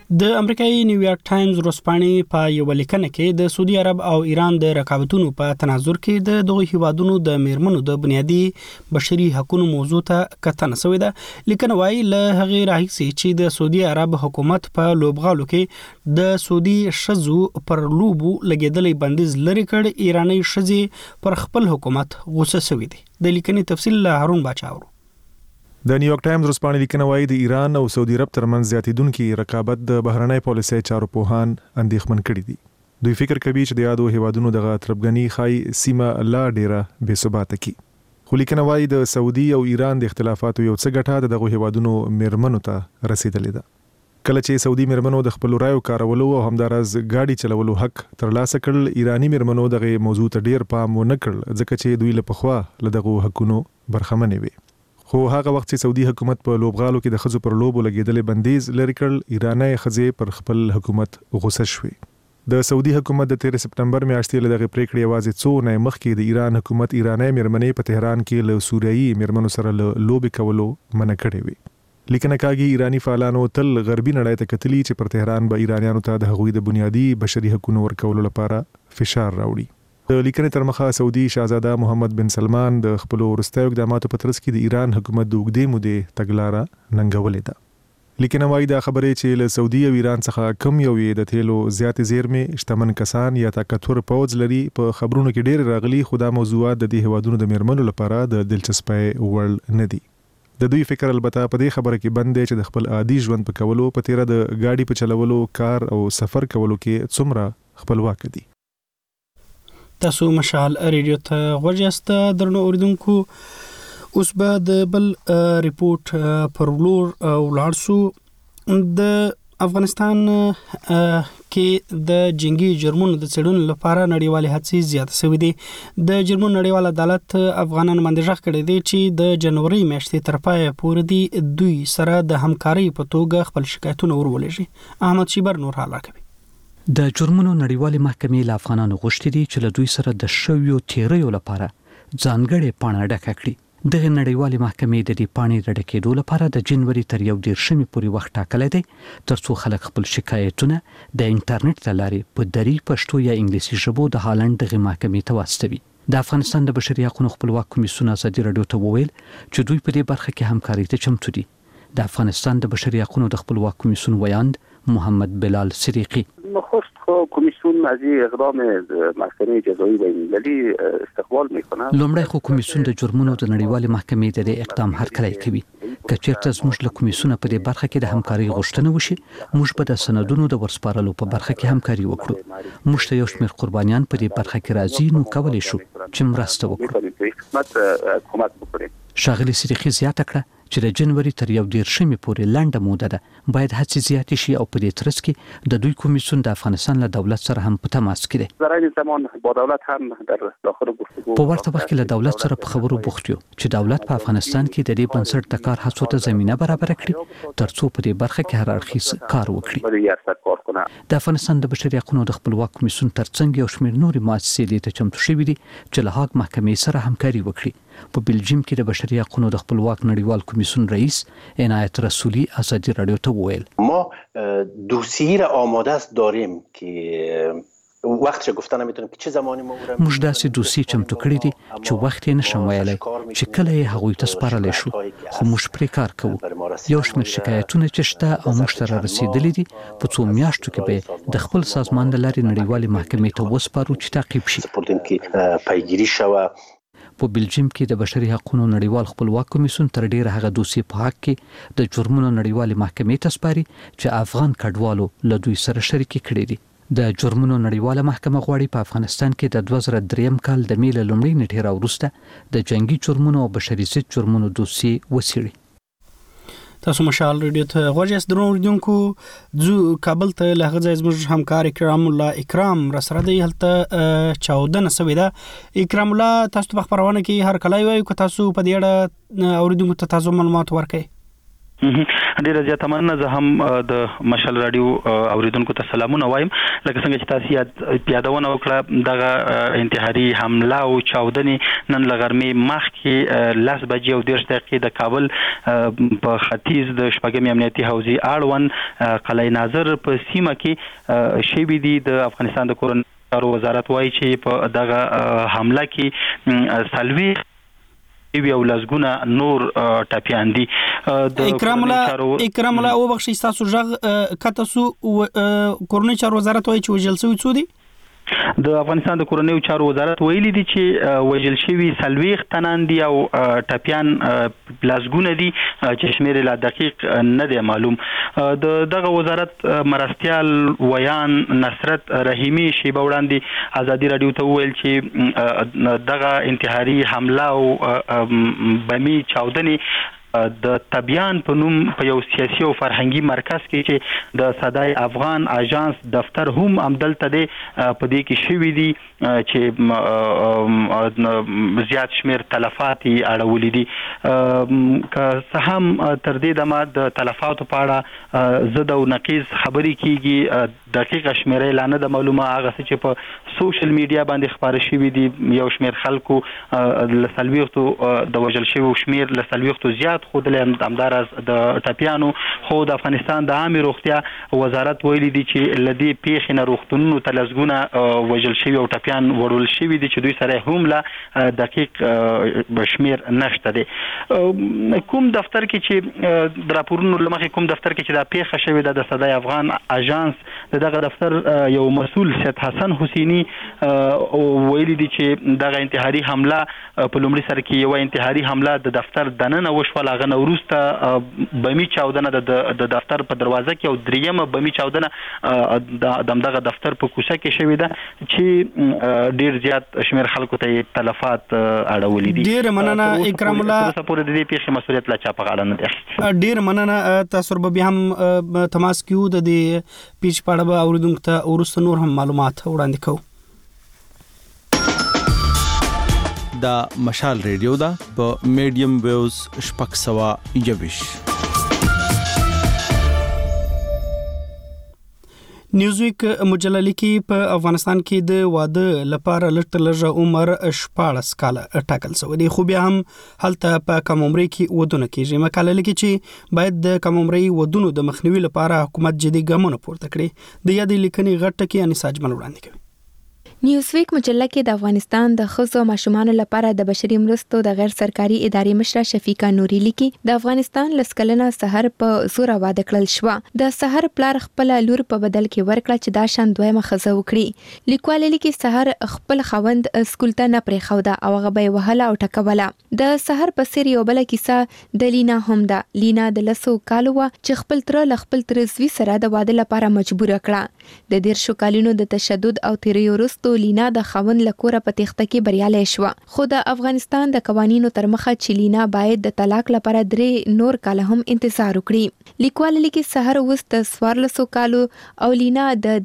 د امریکایي نیویارک ټایمز ورځپاڼې په یو لیکنه کې د سعودي عرب او ایران د رقابتونو په تناظر کې د دغه هیوادونو د میرمنو د بنیادی بشري حقوقو موضوع ته کتنه شوې ده. لیکنه وايي له هغه راهیسي چې د سعودي عرب حکومت په لوبغالو کې د سعودي شذو پر لوبو لګیدلې بندیز لري کړ، ایرانی شذي پر خپل حکومت غوسه شوې دي. د لیکنې تفصیل له هارون باچاورو. د نیویارک ټایمز ورځپاڼې لیکنه وايي د ایران او سعودي عرب ترمنځ زیاتیدونکي رقابت د بهرنۍ پالیسۍ چارو پوهان اندېښمن کړي دي. دوی فکر کوي چې د یادو هیوادونو دغه تربګنی خای سیمه لا ډیره بې ثباته کی. خو لیکنه وايي د سعودي او ایران د اختلافاتو یو څه ګټه دغه هیوادونو میرمنو ته رسیدلې ده. کله چې سعودي میرمنو د خپل رایو کارولو او همدارز گاډي چلولو حق ترلاسه کړل، ایرانی میرمنو دغه موضوع ته ډیر پام ونه کړل ځکه چې دوی له پخوا له دغه حقونو برخمنې وي. خو هغه وخت چې سعودي حکومت په لوبغالو کې د خزو پر لوبو لګیدلې بندیز لري کړل، ایرانی خزې پر خپل حکومت غوسه شوې. د سعودي حکومت د 13 سپتمبر میاشتې له دغه پریکړې یوازې څو نه مخکې د ایران حکومت ایرانی میرمنې په تهران کې له سوریایي میرمنو سره لوبې کولو منع کړې وي. لیکنه کاږي ایرانی فعالانو تل غربي نړۍ ته کتلي چې پر تهران به ایرانیانو ته د هغوی د بنیادی بشري حقوقو ورکولو لپاره فشار راوړي. د لیکنې تر مخه سعودي شاهزاده محمد بن سلمان د خپل ورستیو اقداماتو په ترڅ کې د ایران حکومت د اوږدې مودې تګلاره ننګولې ده. لیکنه وايي دا خبرې چې له سعودي او ایران څخه کم یو د تیلو زیاتې زیرمې شتمن کسان یا طاقتور پوځ لري په خبرونو کې ډېر راغلي، خو دا موضوعات د دې هیوادونو د میرمنو لپاره د دلچسپۍ وړ نه دي. د دوی فکر البته په دې خبره کې بند دی چې د خپل عادي ژوند په کولو په تیره د گاډي په چلولو، کار او سفر کولو کې څومره خپلواک دي. تاسو مشال ریډیو ته غوږیاست درنو اوریدونکو. اوس به د بل ریپورت پر لور ولاړ شو. د افغانستان کې د جنگي جرمونو د څېړنې لپاره نړیوالې هڅې زیاتې شوې دي. د جرمونو نړیوال عدالت افغانان باندې ژغ کړی دی چې د جنوري میاشتې تر پایه پورې دی دوی سره د همکارۍ په توګه خپل شکایتونه ورولېږي. احمد شیبر نور حال راکوي. د جرمونو نړیوالې محکمې له افغانانو غوښتي دي چې له دوی سره د شویو تیریو لپاره ځانګړې پاڼه ډکه کړي. دغه نړیوالې محکمې د دې پاڼې د ډکېدو لپاره د جنوري تر 21 پورې وخت ټاکلی دی ترڅو خلک خپل شکایتونه د انټرنیټ له لارې په دری، پښتو یا انګلیسي ژبو د هالند دغه محکمې ته واستوي. د افغانستان د بشري حقوقو خپلواک کمیسیون ازادي راډیو ته وویل چې دوی په دې برخه کې همکاري ته چمتو دي. د افغانستان د بشري حقوقو د خپلواک کمیسیون ویاند محمد بلال صدیقی نخست کمیسیون از اقدام محکمه جزایی بین‌المللی استقبال میکنه. لومړی خو کمیسیون د جرمونو د نړیوالې محکمې د اقدام هرکلی کوي. که چېرته زموږ له کمیسیونه په دې برخه کې د همکارۍ غوښتنه وشي، موږ به د سندونو د ورسپارلو په برخه کې همکاري وکړو. موږ ته یو شمېر قربانیان په دې برخه کې راځي، نو کولی شو چې مرسته وکړو. ښاغلي صدیقي زیاته کړه چې د جنوري تر 21 پورې لنډه موده ده، باید هڅې زیاتې شي او په دې ترڅ کې د دوی کمیسیون د افغانستان له دولت سره هم په تماس کې دی. په ورته وخت کې له دولت سره په خبرو بوخت یو چې دولت په افغانستان کې د دې بنسټ د کار هڅو ته زمینه برابر کړي ترڅو په دې برخه کې هر اړخیز کار وکړي. د افغانستان د بشري حقوقو د خپلواک کمیسیون ترڅنګ یو شمېر نورې مؤسسې دې ته چمتو شوي دي چې له هاګ محکمې سره همکاري وکړي. په بلجیم کې د بشري حقوقو د خپلواک نړیوال کمیسیون رئیس عنایت رسولی ازادي رادیو ته وویل ما دوسیه را آماده است داریم که وقتش گفتن نمیتونم که چه زمانی ما موږ داسې دوسیه چمتو کړی دي چې وخت یې نشم ویلی چې کله یې هغوی ته سپارلی شو، خو موږ پرې کار کوو. یو شمېر شکایتونه چې شته او موږ ته رارسېدلي دي، په څو میاشتو کې به د خپل سازمان له لارې نړیوالې محکمې ته وسپارو چې تعقیب شي. پیگیری شوه. په بلجیم کې د بشري حقوقو نړیوال خپلواک کمیسیون تر ډیره هغه دوسیې په حق کې د جرمونو نړیوالې محکمې ته سپاري چې افغان کډوالو له دوی سره شریکې کړې دي. د جرمونو نړیواله محکمه غواړي په افغانستان کې د 2003 کال د میله لومړۍ نیټې راوروسته د جنگي جرمونو او بشري ضد جرمونو دوسیې وڅېړي. تاسو مشال ریډیو ته غوږیاست درنو اوریدونکو. زو کابل ته له هغه ځای زموږ همکار اکرام الله اکرام را سره دی. هلته چاودنه شوې ده. اکرام الله، تاسو په خبرونه کې هر کله وایو که تاسو په دې اړه اوریدونکو ته تاسو معلومات ورکړئ. ډیره زیاته مننه. زه هم د مشال رادیو اوریدونکو ته سلامونه وایم. لکه څنګه چې تاسو یادونه وکړه دغه انتحاري حمله او چاودنې نن لغرمې مخکې 10 بجې او 10 دقیقې د کابل په ختیځ د شپږم امنیتي حوزې اړوند قلعه ناظر په سیمه کې شوی دی. د افغانستان د کورنۍ چارو وزارت وایي چې په دغه حمله کې سلوي او لزګونه نور ټاپیان دي. اکرام الله او بخښي تاسو ژغ کته سو کورنۍ چارو وزارت وایي چې وجل سوی څو دي؟ د افغانستان د کورنۍ چارو وزارت ویلي دي چې وژل شوي 40 تنان دي او ټاپیان لزګونه دي چې شمیر لا دقیق نه دی معلوم. دغه وزارت مرستيال ویان نصرت رحیمی شیبه وړاندې ازادي رادیو ته ویل چې دغه انتحاري حمله او بمی چاودنې د تبیان په نوم په یو سیاسي او فرهنګي مرکز کې چې د صدای افغان اژانس دفتر هم عمدلته دی په دې کې شوی دي چې زیات شمیر تلفات اړولې دي. که هم تر دې دمه د تلفاتو په اړه زد او نقیض خبرې کیږي دقیقه شمیره اعلان د معلومه هغه چې په سوشل میډیا باندې خبره شوی دي. یو شمیر خلکو لسلويختو د وجل شوی شمیر لسلويختو زیات خود له امدار از د ټاپیانو خو د افغانستان د عامه روغتیا وزارت ویلي دي چې لدی پیښ نه روغتونونو تلزګونه وجل شوی او ټاپیان وړول شوی دي چې دوی سره هم لا دقیق شمیر نشته دي. کوم دفتر کې چې د راپورونو لمخې کوم دفتر کې چې دا پیښه شوی د صدای افغان اژانس دغه دفتر یو مسؤل سید حسن حسینی ویلي دي چې دغه انتحاري حمله په لومړي سر کې یو انتحاري حمله د دفتر دننه وشوله هغه نوروسته بمی چاودنه د دفتر په دروازه کې او دریمه بمی چاودنه دغه دفتر په کوڅه کې شوې ده چې ډیر زیات شمیر خلکو ته تلفات اړولې دي. ډیر مننه اکرام الله. سپور د دې پیښې مسؤلیت لا چا په غاړه نه دی. ډیر مننه. تاسو به هم تماس کیو د دې پیښ په اړه اوریدونکو ته ورسته نور هم معلومات وړاندې کوو. دا مشال ریډیو دا په میډیم ویوز شپږ سوا یوش. نیوزویک مجله لیکي په افغانستان کې د واده لپاره لږ عمر 14 کاله ټاکل شوی دی خو بیا هم هلته په کم عمرۍ کې ودونه کیږي. مقاله لیکي چې باید د کم عمرۍ ودونو د مخنیوي لپاره حکومت جدي ګامونه پورته کړي. د یادې لیکنې غټه کې انیسا اجمل وړاندې کوي. نیوزویک مجله کې د افغانستان د ښځو او ماشومانو لپاره د بشري مرستو د غیر سرکاري ادارې مشره شفیقه نوري لیکي د افغانستان لسکلنه سحر په زور واده کړل شو. د سحر پلار خپل لور په بدل کې ورکړه چې دا شان دویمه ښځه وکړي. لیکوال لیکي سحر خپل خوند سکول ته نه پرې خوده او هغه به وهله او ټکوله. د سحر په سری یو بل کیسه د لینا هم ده. لینا د لسو کالو چې خپل تر زوی سره د واده لپاره مجبور کړه. د 10 کالونو د تشدد او تیریو وروسته لینا د خوند لکوره په تخته کې بریالۍ شو. خو د افغانستان د قوانینو تر مخه چې لینا باید د طلاق لپاره 3 نور کاله هم انتظار وکړي. لیکوال لیکي سحر وست 1400 کالو او لینا د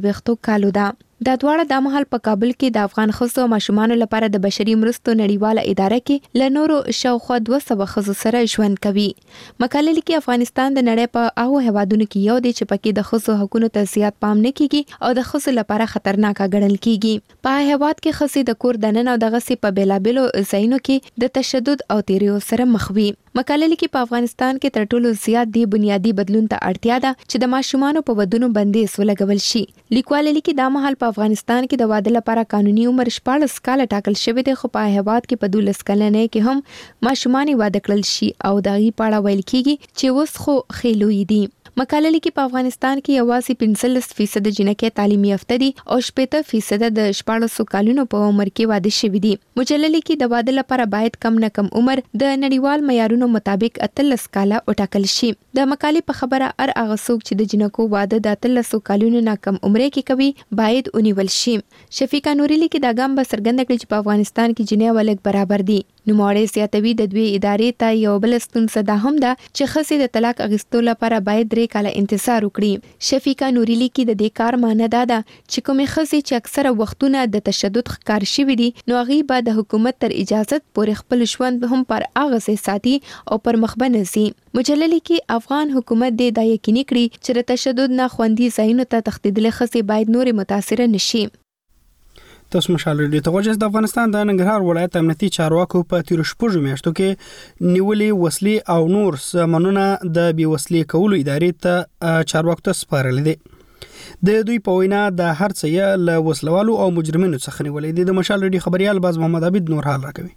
3 کالو ده. دا دواړه د مهال په کابل کې د افغان ښځو او ماشومانو لپاره د بشري مرستو نړیواله اداره کې ل نورو شاوخوا 200 ښځو سره ژوند کوي. مقاله لیکي افغانستان د نړۍ په هغو هیوادونو کې یو دی چې پکې د ښځو حقوقو ته زیات پام نه کیږي او د ښځو لپاره خطرناک ګڼل کیږي. په هیواد کې ښځې د کور دننه او دغه سي په بیلابلو ځایونو کې د تشدد او تیریو سره مخ وي. مقاله لیکي په افغانستان کې تر ټولو زیات دی بنیادی بدلون ته اړتیا ده چې د ماشومانو په ودونو بندیز ولګول شي. لیکوال لیکي دا مهال په افغانستان کې د واده لپاره قانوني عمر 14 کاله ټاکل شوی دی خو په هیواد کې په 12 کلنۍ کې هم ماشومان واده کړل شي او دغه پاړه ویل کیږي چې اوس خو خېلوي دي. مقاله لیکي په افغانستان کې یوازې 15% جنکې تعلیم یافته دي او 70% د 14 کالونو په عمر کې واده شوي دي. مجله لیکي د واده لپاره باید کم نه کم عمر د نړیوال معیارونو مطابق 13 کاله وټاکل شي. د مقالې په خبره هغه څوک چې د جنکو واده د 13 کالونو نه کم عمر کې کوي باید ونیول شي. شفیقه نوري لیکي دا ګام به څرګنده کړي چې په افغانستان کې جنې ولګ برابر دي. نوموړی زیاتوي د دوی ادارې ته یو بل ستونزه دا هم ده چې ښځې د طلاق اخیستو لپاره باید 3 کاله انتظار وکړي. شفیقه نوري لیکي د دې کار معنی دا ده چې کومې ښځې چې اکثره وختونه د تشدد ښکار شوي دي نو هغوی به د حکومت تر اجازت پورې خپل ژوند هم پر هغسې ساتي او پر مخ به نه ځي. مجله لیکي افغان حکومت دې دا یقیني کړي چې د تشدد نه خوندي ځایونو ته تښتېدلې ښځې باید نورې متاثره نه شي. تاسو مشال ریډیو ته غوږ د افغانستان د ننګرهار ولایت امنیتي چارواکو په تیر شپږ میاشتو کې نیولې وسلې او نور سامانونه د بې وسلې کولو ادارې ته چارواکو ته سپارل دي. د دوی په وینا د هر څه یې له وسلوالو او مجرمینو څخه نیولې دي. د مشال ریډیو خبريال باز محمد عبید نور حال راکوي.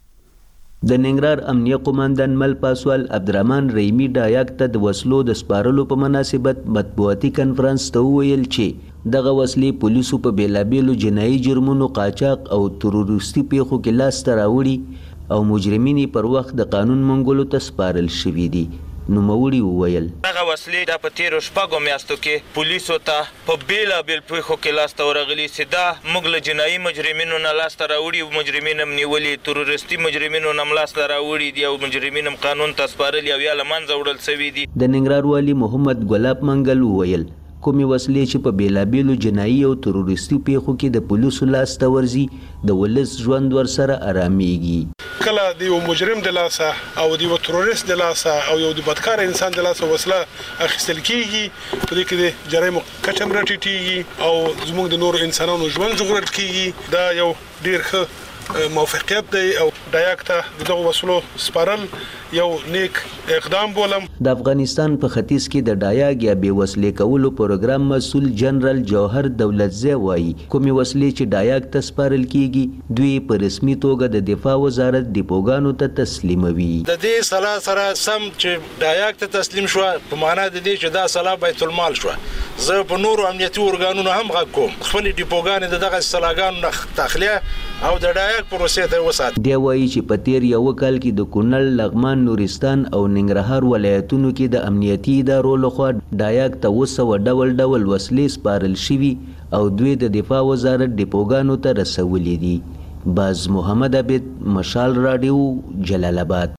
د ننګرهار امنیه قوماندان مل پاسوال عبدالرحمن رحیمی ډایاک ته د وسلو د سپارلو په مناسبت مطبوعاتي کنفرانس ته وویل چې دغه وسلې پولیسو په بیلابیلو جنایي جرمونو قاچاق او تروریستي پیښو کې لاس ته راوړي او مجرمین پر وخت د قانون منګولو ته سپارل شوي دي. نوموړي وویل دغه وسلې د په تیرو شپږو میاشتو کې پولیسو ته په بیلابیل پیښو کې لاس ته ورغلي چې دا موږ له جنایي مجرمینو نه لاس ته راوړي او مجرمین هم نیولي، تروریستي مجرمینو نه هم لاس ته راوړي دي او مجرمین هم قانون ته سپارلي او یا له منځه وړل سوي دي. د ننګرهار والي محمد ګلاب منګل وویل کومې وسلې چې په بیلابیلو جنایي او تروریستي پیښو کې د پولیسو لاس ته ورځي د ولس ژوند ورسره آرامیږي. کله د یو مجرم د لاسه او د یو تروریست د لاسه او یو د بدکار انسان د لاسه وسله اخیستل کیږي په دې کې د جرایم کچه راټیټیږي او زموږ د نورو انسانانو ژوند ژغورل کیږي. دا یو ډیر ښه موافقت دی او ډایاک ته دغه وسلو سپارل یو نیک اقدام بولم. د افغانستان په ختیځ کې د ډایاک یا بې وسلې کولو پروګرام مسؤل جنرال جوهر دولتزی وایي کومې وسلې چې ډایاک ته سپارل کیږي دوی په رسمي توګه د دفاع وزارت ډیپوګانو ته تسلیموي. د دې سلا سره سم چې ډایاک ته تسلیم شو په معنا د دې چې دا سلا بیت المال شو. زه په نورو امنیتي ارګانونو هم غږ کوم خپل ډیپوګانې دغه سلاګانو نه تخلیه او د ډایاک پروسې ته وسات. دی وایي چې په تیر یو کال کې د کونړ، لغمان، نورستان او ننګرهار ولایتونو کې د امنیتي ادارو لخوا ډایاک ته 200 ډول وسلې سپارل شوي او دوی د دفاع وزارت ډیپوګانو ته رسولي دي. باز محمد عبید، مشال رادیو، جلال آباد.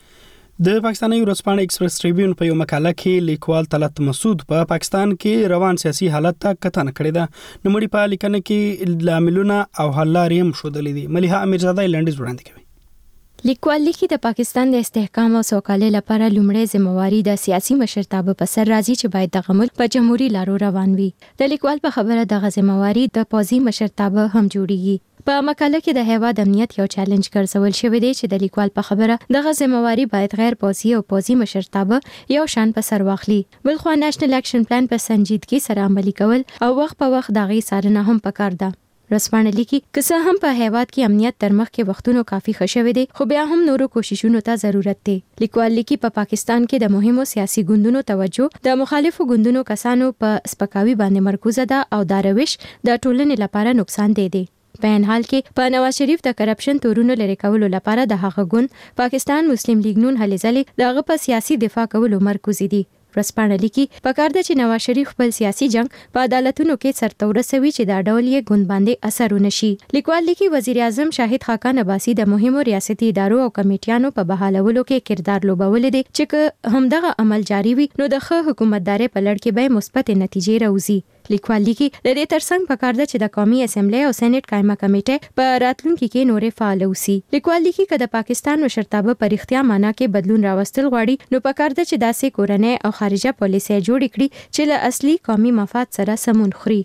د پاکستاني ورځپاڼې ایکسپریس ټریبیون په یو مقاله کې لیکوال طلعت مسعود په پاکستان کې روان سیاسي حالت ته کتنه کړې ده. نوموړي په لیکنه کې لاملونه او حل لارې هم ښودلې دي. ملیحه امیرزاده لنډیز وړاندې کوي. لیکوال لیکي د پاکستان د استحکام او سوکالۍ لپاره لومړی ذمہواری د سیاسي مشرتابه په سر راځي چې باید د ملک په جمهوریت لارو روان وي. د لیکوال په خبره د ذمہواری د پوځي مشرتابه هم جوړیږي. په مقاله کې د هیواد امنیت یو چیلنج ګرځول شوی دی چې د لیکوال په خبره دغه ذمہواری باید غیر پوځي او پوځي مشرتابه یو شان په سر واخلي. بلخو نېشنل اکشن پلان په سنجیدګۍ سره عملي کول او وخت په وخت دغه څارنه هم پکار ده. رسپانه لیکي که څه هم په هیواد کې امنیت تر مخکې وختونو کافي ښه شوی دی خو بیا هم نورو کوششونو ته ضرورت دی. لیکوال لیکي په پاکستان کې د مهمو سیاسي ګوندونو توجه د مخالفو ګوندونو کسانو په سپکاوي باندې مرکوزه ده او دا روش د ټولنې لپاره نقصان دی. په ان حال کې په نواز شریف د کرپشن تورونو لري کولو لپاره د هغه ګوند پاکستان مسلم لیگ نون هلې ځلې دغه په سیاسي دفاع کولو مرکزي دي. رسپانه لیکي پکار ده چې نواز شریف خپل سیاسي جنگ په عدالتونو کې سرته ورسوي چې دا ډول یې ګوند باندې اثر ونشي. لیکوال لیکي وزیر اعظم شاهد خاقان عباسي د مهمو ریاستي ادارو او کمیټیانو په بحالولو کې کردار لوبولې دي چې همدغه عمل جاری وي نو د ښه حکومتداري په لړ کې به مثبت نتیجې راوځي. لیکوال لیکي د دې ترڅنګ پکار ده چې د قومي اسمبلی او سېنات قائمه کمیټه په راتلونکي کې نورې فعال اوسي. لیکوال لیکي چې د پاکستان مشرتابه په اختیار معنا کې بدلون راوستل غواړي نو پکار ده چې داسې کورنۍ او خارجه پالیسي جوړ کړي چې له اصلي قومي مفاد سره سمون خوري.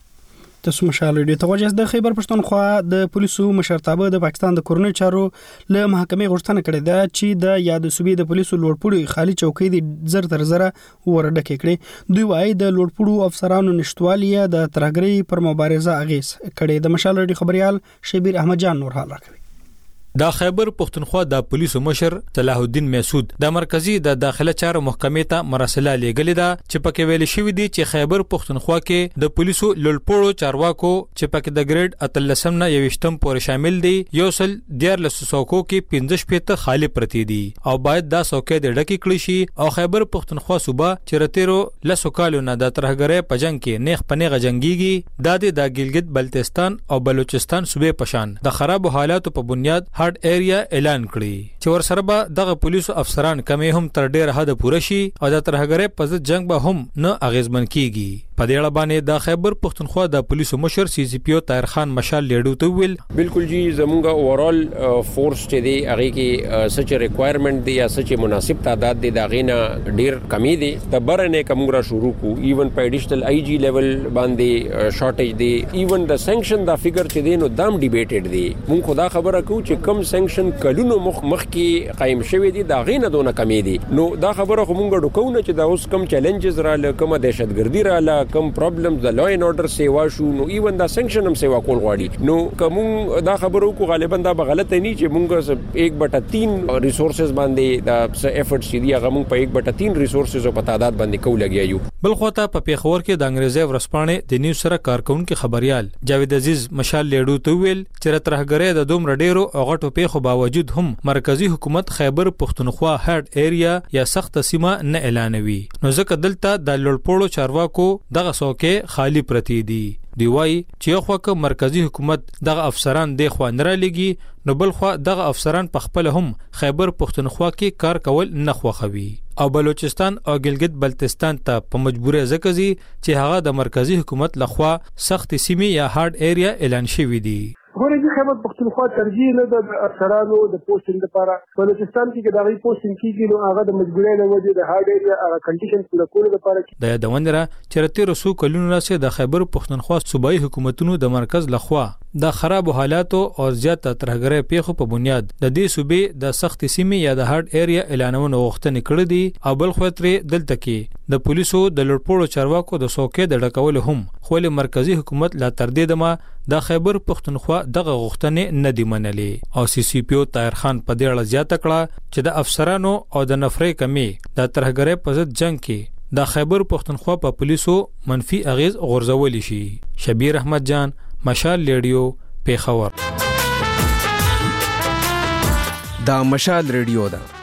تاسو مشال ریډیو ته غوږ د خیبر پښتونخوا د پولیسو مشرتابه د پاکستان د کورنۍ چارو له محکمې غوښتنه کړې ده چې د یاد صوبې د پولیسو لوړپوړي خالی چوکۍ د زر تر زره ورډکې کړي. دوی وايي د لوړپوړو افسرانو نشټوالي د ترهګرۍ پر مبارزه اغیز کړي. د مشال ریډیو خبريال شبیر احمد جان نور حال راکوي. د خیبر پښتونخوا د پولیسو مشر صلاح الدین مسعود د مرکزی د داخله چارو محکمې ته مراسله لیږلې ده چې پکې ویل شوی دی چې خیبر پښتونخوا کې د پولیسو لوړپوړو چارواکو چې پکې د ګریډ 13 نه 21 پورې شامل دي یو سل 1400 څوکو کې 15 خالی پرتی دي او باید دا څوکې د ډکی کړي شي او خیبر پښتونخوا صوبه چې رتیرو لسو کالو نه د ترهګرۍ په جنگ کې نیخ پنیغه جنگيږي د ګلګت بلتستان او بلوچستان صوبې پشان د خراب حالاتو په بنیاد هارد ایریا اعلان کړی چې ورسره به دغه پولیسو افسران کمې هم تر ډیر حد پوره شي او د ترهګرۍ په ضد جنگ به هم نه اغیزمن کیږي. په دې اړه باندې د خیبر پښتونخوا د پولیسو مشر سی سی پی او طاهر خان مشال لیډو ته ویل بالکل جی زمونږ اورال فورس چې دی هغه کې سچ ریکوایرمنٹ دی یا سچ مناسب تعداد دی دا غینا ډیر کمی دی د برنه کومه شروع کو ایون په ایډیشنل آی جی لیول باندې شارټیج دی ایون د سانکشن دا فګر چې دی نو دام ډیبیټډ دی. مونږ خدا خبره کو چې کم سانکشن کلونو مخ کې قائم شوی دی دا غینا دونه کمی دی. نو دا خبره خو مونږ ډکونه چې دا اوس کم چیلنجز را لکه دهشتګردي را ل کم پرابلمز د لا ان اورډر سیوا شو نو ایون دا سانکشن هم سیوا کول غواړي. نو کوم دا خبرو کو غالبا دا غلط نه چې مونږ 1/3 ریسورسز باندې دا ایفورټس دي هغه مونږ په 1/3 ریسورسز او په تعداد باندې کول لګیایو. بل خواته په پیښور کې د انګریزي ورسپانې د نیو سره کارکونکو خبريال جاوید عزیز مشال لیډو ته ویل چې ترهګرۍ د دومره ډیرو غټو پیښو باوجود هم مرکزی حکومت خیبر پښتونخوا هارد ایریا یا سخت سیمه نه اعلانوي نو ځکه دلته د لړپوړو چارواکو دغه څوکې خالی پرتی دي. دی وای چې خو که مرکزی حکومت دغه افسران د خوانره لګي نو بل خو دغه افسران په خپل هم خیبر پښتونخوا کې کار کول نه خوخوي او بلوچستان او ګلګت بلتستان ته په مجبورې ځکزي چې هغه د مرکزی حکومت لخوا سخت سیمه یا هارد ایریا اعلان شوی دی. ګورې خیبر پښتونخوا ترجیح نه د افسرانو د پوسټینګ لپاره بلوچستان کې د غي پوسټینګ کیږي نو هغه د مجبورۍ له وجې د هارد ایریا کنډیشن پوره کولو لپاره د یادوندره چرته رسو کلونو راځي د خیبر پښتونخوا صوبایي حکومتونو د مرکز لخوا د خراب حالاتو او زیاته ترهګرۍ پیښو په بنیاد د دې صوبې د سخت سیمه یا د هارد ایریا اعلانونه غوښتنې کړې دي او بل خوتري دلته کې د پولیسو د لړپوړو چارواکو د څوکۍ د ډکول هم خو له مرکزی حکومت لا تر دې دمه د خیبر پښتونخوا دغه غوښتنې نه دی منلې او سی سی پی او طاهر خان په دې اړه زیاته کړه چې د افسرانو او د نفرې کمی د ترهګرۍ په ضد جنگ کې د خیبر پښتونخوا په پولیسو منفي اغیز غورځول شي. شبیر احمد جان مشال ریډیو پیښور. دا مشال ریډیو ده